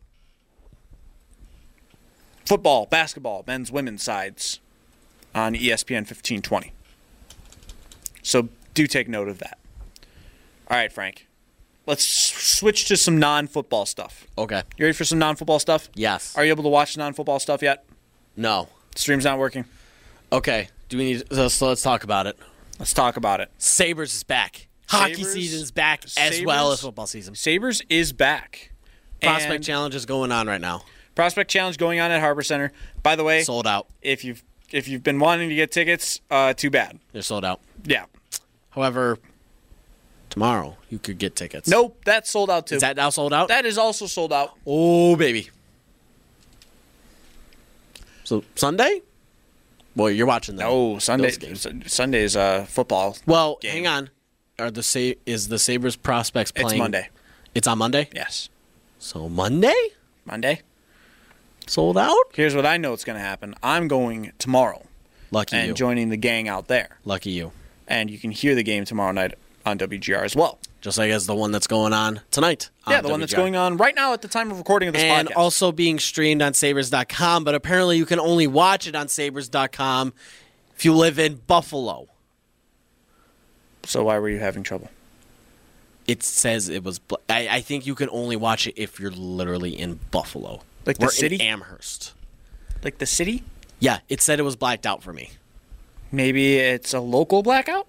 Football, basketball, men's, women's sides on ESPN 1520. So do take note of that. All right, Frank. Let's switch to some non-football stuff. Okay. You ready for some non-football stuff? Yes. Are you able to watch non-football stuff yet? No. Stream's not working. Okay. Do we need? So let's talk about it. Let's talk about it. Sabres is back. Hockey Sabres- season's back as well as football season. Sabres is back. Prospect And Challenge is going on right now. Prospect Challenge going on at Harbor Center. By the way, Sold out. if you've been wanting to get tickets, too bad. They're sold out. Yeah. However, tomorrow you could get tickets. Nope, that's sold out too. Is that now sold out? That is also sold out. Oh, baby. So Sunday? Boy, you're watching that. No, Sunday. Bills game. Sunday's football. Well, game. hang on. Is the Sabres prospects playing? It's Monday. It's on Monday? Yes. So Monday? Monday. Sold out? Here's what I know it's going to happen. I'm going tomorrow Lucky and you. joining the gang out there. Lucky you. And you can hear the game tomorrow night on WGR as well. Just like as the one that's going on tonight. Yeah, the one that's going on right now at the time of recording of this and podcast. also being streamed on Sabres.com, but apparently you can only watch it on Sabres.com if you live in Buffalo. So why were you having trouble? It says it was. I think you can only watch it if you're literally in Buffalo. Like the We're city? in Amherst. Like the city? Yeah, it said it was blacked out for me. Maybe it's a local blackout?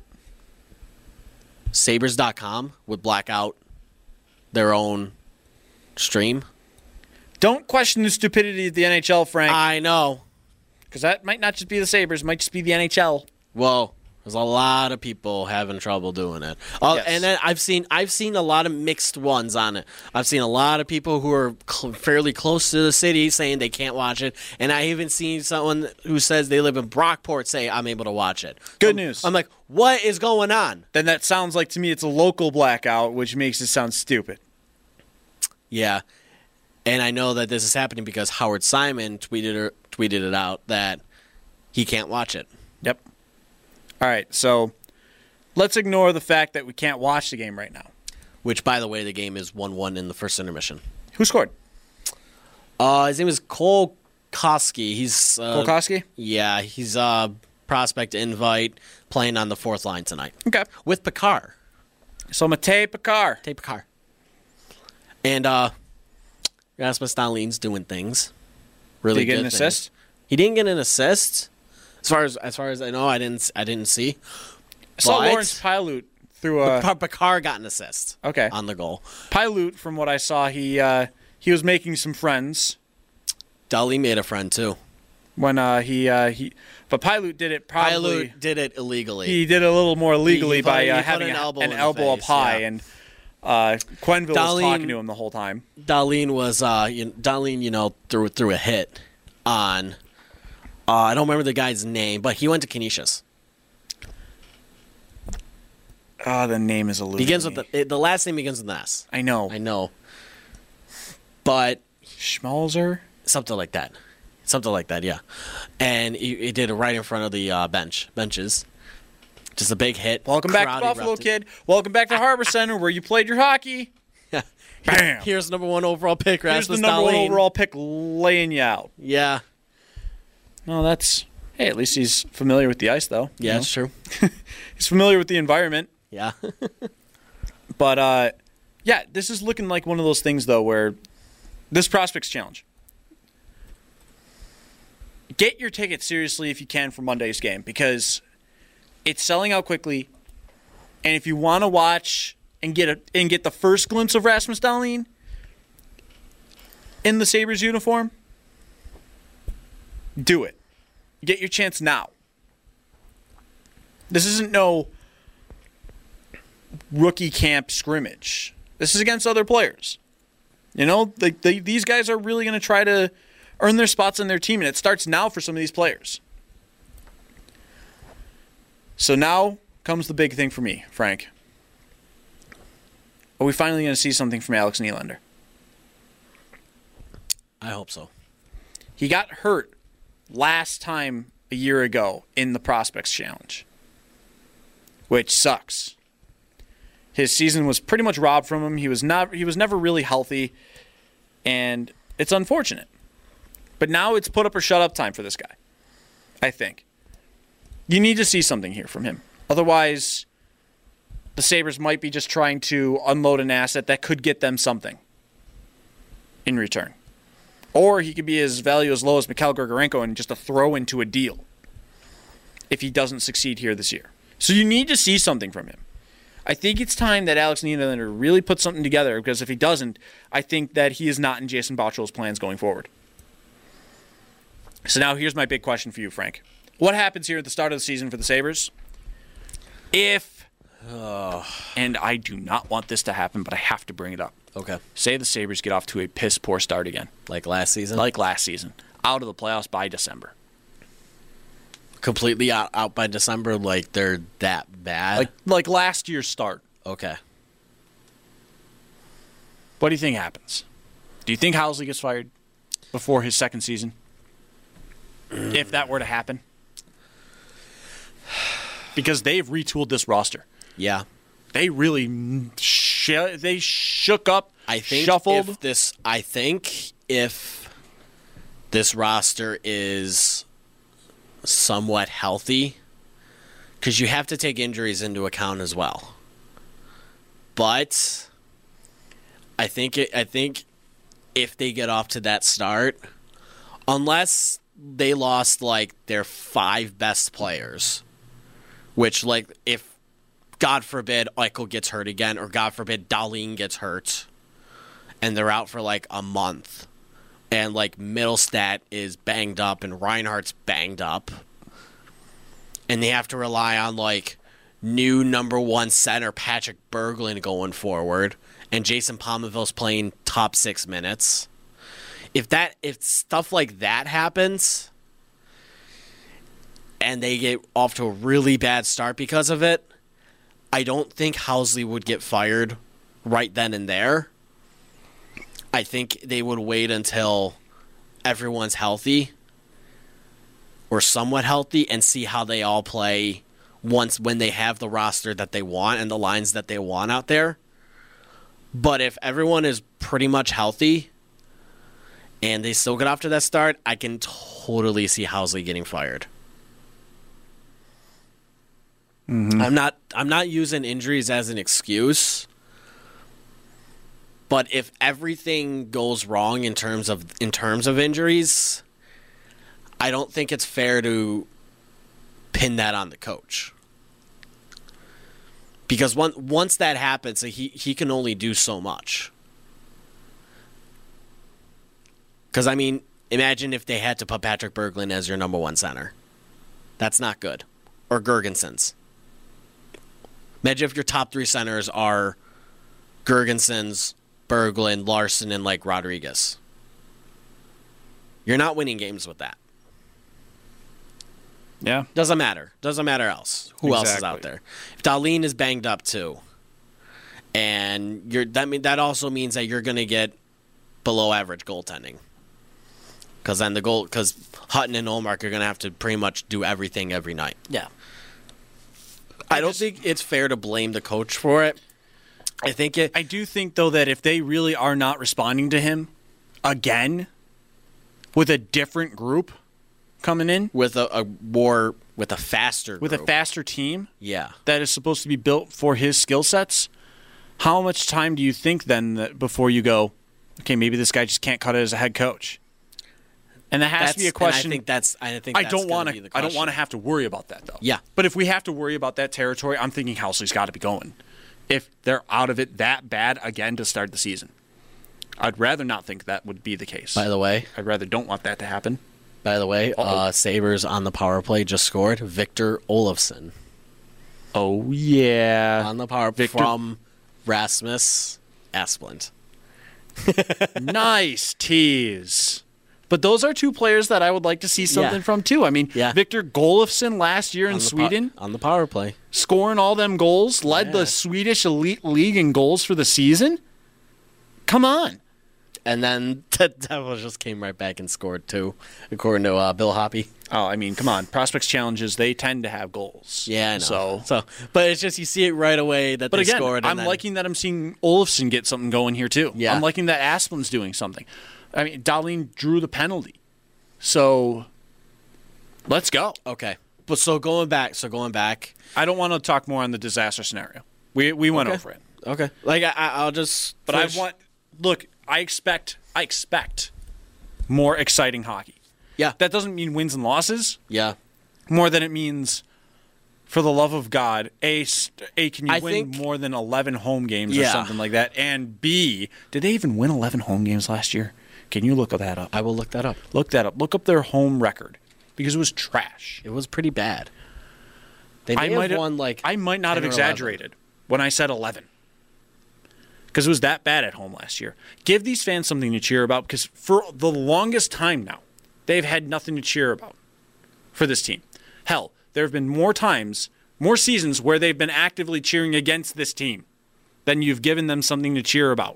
Sabres.com would black out their own stream. Don't question the stupidity of the NHL, Frank, I know. because that might not just be the Sabres, it might just be the NHL. Well, there's a lot of people having trouble doing it. Yes. And then I've seen a lot of mixed ones on it. I've seen a lot of people who are fairly close to the city saying they can't watch it, and I even seen someone who says they live in Brockport say I'm able to watch it. Good news. I'm like, what is going on? Then that sounds like to me it's a local blackout, which makes it sound stupid. Yeah, and I know that this is happening because Howard Simon tweeted it out that he can't watch it. Yep. All right, so let's ignore the fact that we can't watch the game right now. Which, by the way, the game is 1-1 in the first intermission. Who scored? His name is Cole Koski. He's Kolkoski? Yeah, he's prospect invite playing on the fourth line tonight Okay. with Picard. So Matej Picard. Tate Picard. And Rasmus Dahlin's doing things. Really Did he get good an things. assist? He didn't get an assist. As far as I know, I didn't see. I saw But Lawrence Pilute through a... Picard got an assist. Okay. On the goal. Pilute, from what I saw, he was making some friends Dahlin made a friend too. when but Pilute did it probably... Pilute did it illegally. He did it a little more legally He put by an having elbow an in elbow the up face, high, yeah. and Quenville was Dahlin- talking to him the whole time. Dahlin was Dahlin, threw a hit on I don't remember the guy's name, but he went to Canisius. The name is eluding Begins me. with the last name begins with an S. I know. But Schmalzer? something like that. Yeah. And he did it right in front of the benches. Just a big hit. Welcome back to Crowd Buffalo, erupted. kid. Welcome back to Harbor Center where you played your hockey. Yeah. Bam. Here's number 1 overall pick, Here's the Rasmus number 1 Dahlin. overall pick laying you out. Yeah. No, that's... Hey, at least he's familiar with the ice, though. Yeah, it's true. He's familiar with the environment. Yeah. But, yeah, this is looking like one of those things, though, where this Prospects Challenge. Get your ticket seriously if you can for Monday's game, because it's selling out quickly. And if you want to watch and get the first glimpse of Rasmus Dahlin in the Sabres uniform, do it. Get your chance now. This isn't no rookie camp scrimmage. This is against other players. You know, these guys are really going to try to earn their spots on their team, and it starts now for some of these players. So now comes the big thing for me, Frank. Are we finally going to see something from Alex Nylander? I hope so. He got hurt last time a year ago in the Prospects Challenge, which sucks. His season was pretty much robbed from him. He was never really healthy, and it's unfortunate. But now it's put up or shut up time for this guy, I think. You need to see something here from him. Otherwise, the Sabres might be just trying to unload an asset that could get them something in return. Or he could be his value as low as Mikhail Grigorenko and just a throw into a deal if he doesn't succeed here this year. So you need to see something from him. I think it's time that Alex Nylander really puts something together, because if he doesn't, I think that he is not in Jason Bottrell's plans going forward. So now here's my big question for you, Frank. What happens here at the start of the season for the Sabres if, and I do not want this to happen, but I have to bring it up. Okay. Say the Sabres get off to a piss-poor start again. Like last season? Like last season. Out of the playoffs by December. Completely out by December, like they're that bad? Like last year's start. Okay. What do you think happens? Do you think Housley gets fired before his second season? If that were to happen? Because they've retooled this roster. Yeah. They really they shook up, shuffled. Shuffled. I think if this roster is somewhat healthy, because you have to take injuries into account as well. But I think if they get off to that start, unless they lost like their 5 best players, which like if God forbid Eichel gets hurt again, or God forbid Dahlin gets hurt, and they're out for like a month, and like Middlestat is banged up and Reinhardt's banged up, and they have to rely on like new number 1 center Patrick Berglund going forward, and Jason Palmaville's playing top 6 minutes. If stuff like that happens, and they get off to a really bad start because of it, I don't think Housley would get fired right then and there. I think they would wait until everyone's healthy or somewhat healthy and see how they all play when they have the roster that they want and the lines that they want out there. But if everyone is pretty much healthy and they still get off to that start, I can totally see Housley getting fired. Mm-hmm. I'm not using injuries as an excuse, but if everything goes wrong in terms of injuries, I don't think it's fair to pin that on the coach. Because once that happens, he can only do so much. Because, I mean, imagine if they had to put Patrick Berglund as your number 1 center. That's not good. Or Gergensons. Imagine if your top 3 centers are Gergensons, Berglund, Larson, and like Rodriguez. You're not winning games with that. Yeah. Doesn't matter. Doesn't matter else. Who else is out Exactly. there? If Dahlin is banged up too, and that also means that you're going to get below average goaltending. Because then because Hutton and Olmark are going to have to pretty much do everything every night. Yeah. I don't think it's fair to blame the coach for it. I do think, though, that if they really are not responding to him again with a different group coming in, with a faster with a group. faster team Yeah. that is supposed to be built for his skill sets, how much time do you think then that before you go, okay, maybe this guy just can't cut it as a head coach? And that has to be a question. I don't want to have to worry about that, though. Yeah. But if we have to worry about that territory, I'm thinking Housley's got to be going. If they're out of it that bad again to start the season, I'd rather not think that would be the case. By the way, I'd rather don't want that to happen. Sabres on the power play just scored. Victor Olofsson Oh yeah, on the power play from Rasmus Asplund. Nice tease. But those are two players that I would like to see something from too. I mean, Victor Golofsson last year in Sweden on the power play, scoring all them goals, led the Swedish elite league in goals for the season. Come on. And then the Devils just came right back and scored too, according to Bill Hoppy. Oh, I mean, come on. Prospects challenges, they tend to have goals. Yeah, I know. So, but it's just you see it right away that they scored. I'm liking that I'm seeing Olofsson get something going here too. Yeah. I'm liking that Asplund's doing something. I mean, Dahlin drew the penalty. So, let's go. Okay. But so going back. I don't want to talk more on the disaster scenario. We went over it. Okay. Like I'll just. But I expect more exciting hockey. Yeah. That doesn't mean wins and losses. Yeah. More than it means, for the love of God, can you win more than 11 home games or something like that? And B, did they even win 11 home games last year? Can you look that up? I will look that up. Look that up. Look up their home record because it was trash. It was pretty bad. They I might not have 10 or exaggerated when I said 11. Because it was that bad at home last year. Give these fans something to cheer about because for the longest time now, they've had nothing to cheer about for this team. Hell, there have been more seasons where they've been actively cheering against this team than you've given them something to cheer about.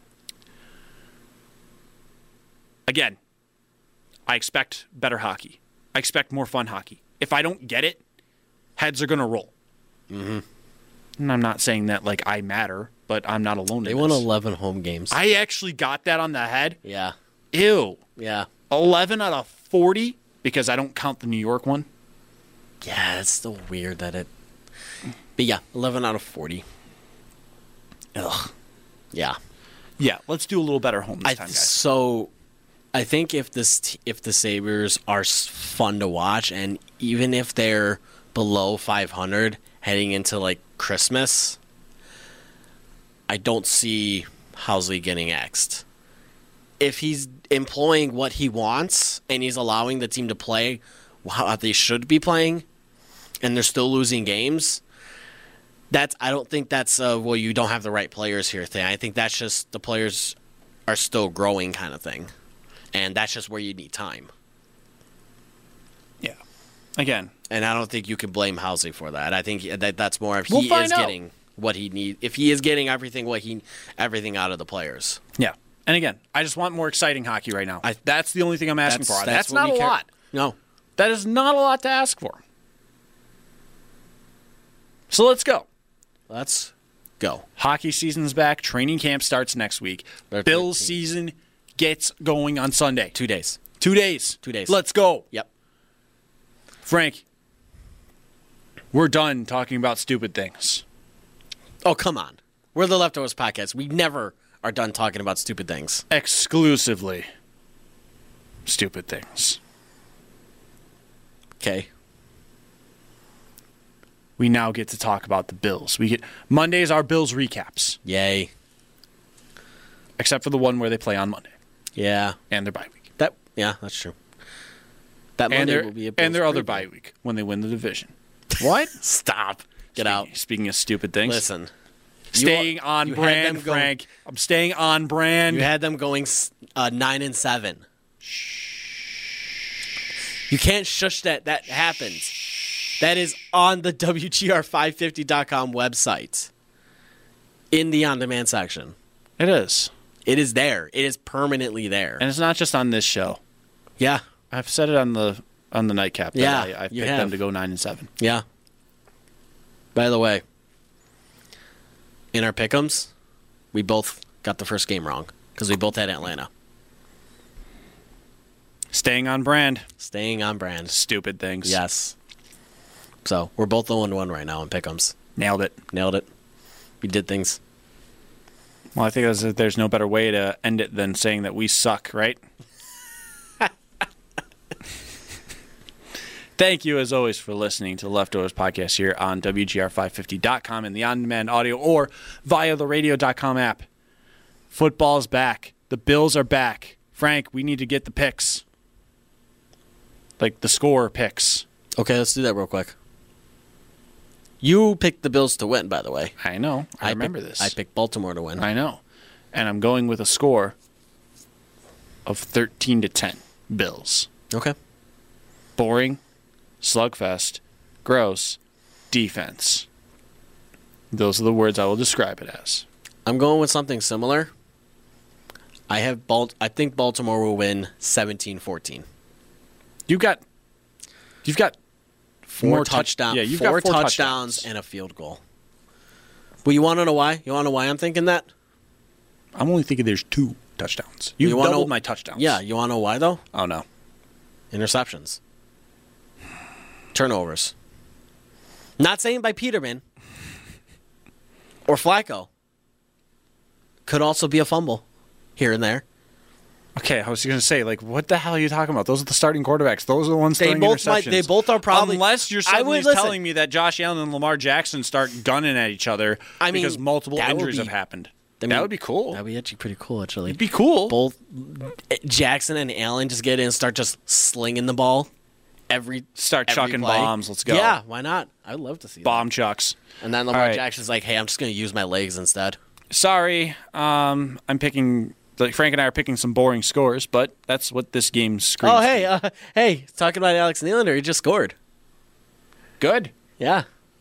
Again, I expect better hockey. I expect more fun hockey. If I don't get it, heads are going to roll. Mm-hmm. And I'm not saying that like I matter, but I'm not alone in this. They won 11 home games. I actually got that on the head. Yeah. Ew. Yeah. 11 out of 40 because I don't count the New York one. Yeah, it's still weird that it... But yeah, 11 out of 40. Ugh. Yeah. Yeah, let's do a little better home this time, guys. So, I think if the Sabres are fun to watch, and even if they're below 500 heading into, like, Christmas, I don't see Housley getting axed. If he's employing what he wants and he's allowing the team to play how they should be playing, and they're still losing games, I don't think that's well, you don't have the right players here thing. I think that's just the players are still growing kind of thing, and that's just where you need time. Yeah. Again. And I don't think you can blame Housley for that. I think that's more if he is getting what he needs. If he is getting everything out of the players. Yeah. And again, I just want more exciting hockey right now. That's the only thing I'm asking for. That's not a lot. No. That is not a lot to ask for. So let's go. Let's go. Hockey season's back. Training camp starts next week. Bills season gets going on Sunday. 2 days. 2 days. 2 days. Let's go. Yep. Frank, we're done talking about stupid things. Oh, come on. We're the Leftovers Podcast. We never are done talking about stupid things. Exclusively stupid things. Okay. We now get to talk about the Bills. Mondays are Bills recaps. Yay. Except for the one where they play on Monday. Yeah. And their bye week. That's true. That Monday will be a Bills and their other preview. bye week when they win the division. What? Stop. Get out. Speaking of stupid things. Listen. Staying on brand, Frank. I'm staying on brand. You had them going 9-7. You can't shush that. That happens. That is on the WGR550.com website in the on-demand section. It is. It is there. It is permanently there. And it's not just on this show. Yeah. I've said it on the nightcap. That Yeah, I you picked have. them to go 9-7. Yeah. By the way, in our pick'ems, we both got the first game wrong because we both had Atlanta. Staying on brand. Staying on brand. Stupid things. Yes. So we're both 0-1 right now in pick'ems. Nailed it. Nailed it. We did things. Well, I think there's no better way to end it than saying that we suck, right? Thank you, as always, for listening to the Leftovers podcast here on WGR550.com and the on-demand audio or via the radio.com app. Football's back. The Bills are back. Frank, we need to get the picks. Like the score picks. Okay, let's do that real quick. You picked the Bills to win, by the way. I know. I remember this. this. I picked Baltimore to win. I know. And I'm going with a score of 13-10. Bills. Okay. Boring. Slugfest. Gross. Defense. Those are the words I will describe it as. I'm going with something similar. I think Baltimore will win 17-14. You've got Four touchdowns. Yeah, you've four got four touchdowns and a field goal. Well, you want to know why? You want to know why I'm thinking that? I'm only thinking there's 2 touchdowns. You've You wanna doubled know- my touchdowns. Yeah, you want to know why, though? Oh, no. Interceptions. Turnovers. Not saying by Peterman or Flacco. Could also be a fumble here and there. Okay, I was going to say, like, what the hell are you talking about? Those are the starting quarterbacks. Those are the ones throwing interceptions. They both are probably. Unless you're suddenly telling me that Josh Allen and Lamar Jackson start gunning at each other because multiple injuries have happened. That would be cool. That would be actually pretty cool, actually. It'd be cool. Both Jackson and Allen just get in and start just slinging the ball. Start every chucking play. bombs. Let's go. Yeah, why not? I'd love to see Bomb chucks. that. And then Lamar All right. Jackson's like, hey, I'm just going to use my legs instead. Sorry, I'm picking. Like Frank and I are picking some boring scores, but that's what this game screams. Oh, hey, talking about Alex Nylander, he just scored. Good. Yeah.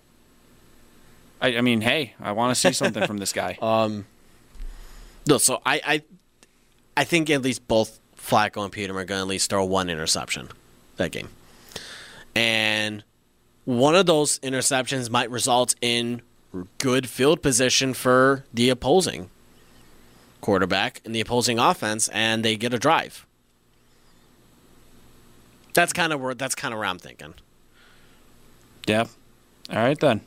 I mean, hey, I want to see something from this guy. No, so I think at least both Flacco and Peterman are going to at least throw one interception that game. And one of those interceptions might result in good field position for the opposing quarterback and the opposing offense, and they get a drive. That's kind of where I'm thinking. Yeah. All right, then.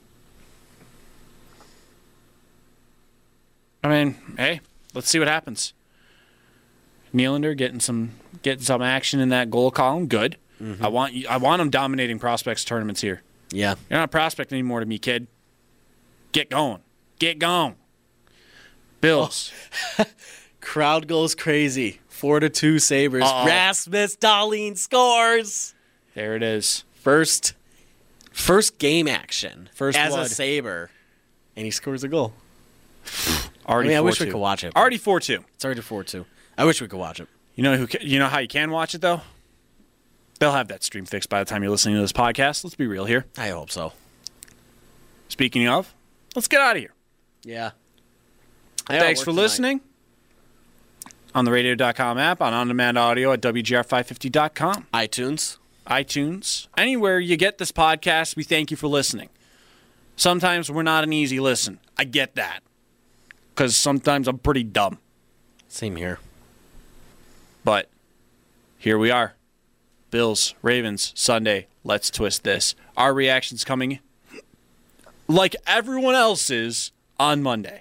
I mean, hey, let's see what happens. Nylander getting some action in that goal column. Good. Mm-hmm. I want him dominating prospects tournaments here. Yeah. You're not a prospect anymore to me, kid. Get going. Get going. Bills. Oh. Crowd goes crazy. 4-2 Sabres. Uh-oh. Rasmus Dahlin scores. There it is. First game action. First as blood. a Sabre. And he scores a goal. Already 4-2. I wish we could watch it. Already 4-2. It's already 4-2. I wish we could watch it. You know how you can watch it, though? They'll have that stream fixed by the time you're listening to this podcast. Let's be real here. I hope so. Speaking of, let's get out of here. Yeah. Thanks for listening. On the radio.com app, on on-demand audio at WGR550.com. iTunes. Anywhere you get this podcast, we thank you for listening. Sometimes we're not an easy listen. I get that. Because sometimes I'm pretty dumb. Same here. But here we are. Bills, Ravens, Sunday. Let's twist this. Our reaction's coming like everyone else's on Monday.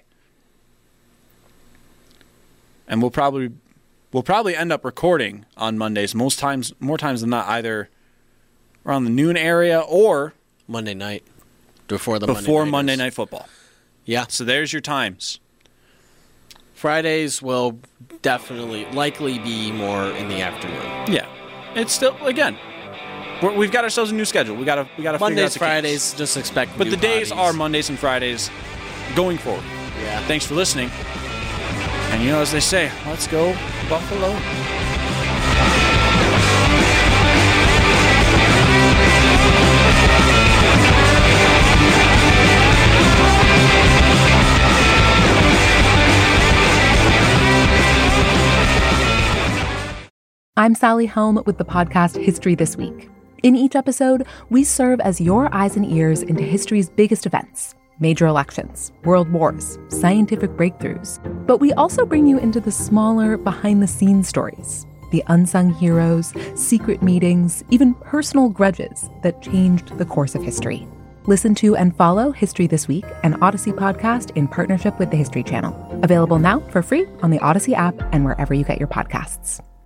And we'll probably end up recording on Mondays more times than not, either around the noon area or Monday night. Before Monday Night Football. Yeah. So there's your times. Fridays will likely be more in the afternoon. Yeah. It's still, again, we've got ourselves a new schedule. We got to figure out Mondays, the Fridays, just expect But new the days bodies. are Mondays and Fridays going forward. Yeah. Thanks for listening. And as they say, let's go Buffalo. I'm Sally Helm with the podcast History This Week. In each episode, we serve as your eyes and ears into history's biggest events, major elections, world wars, scientific breakthroughs. But we also bring you into the smaller, behind-the-scenes stories, the unsung heroes, secret meetings, even personal grudges that changed the course of history. Listen to and follow History This Week, an Odyssey podcast in partnership with the History Channel. Available now for free on the Odyssey app and wherever you get your podcasts.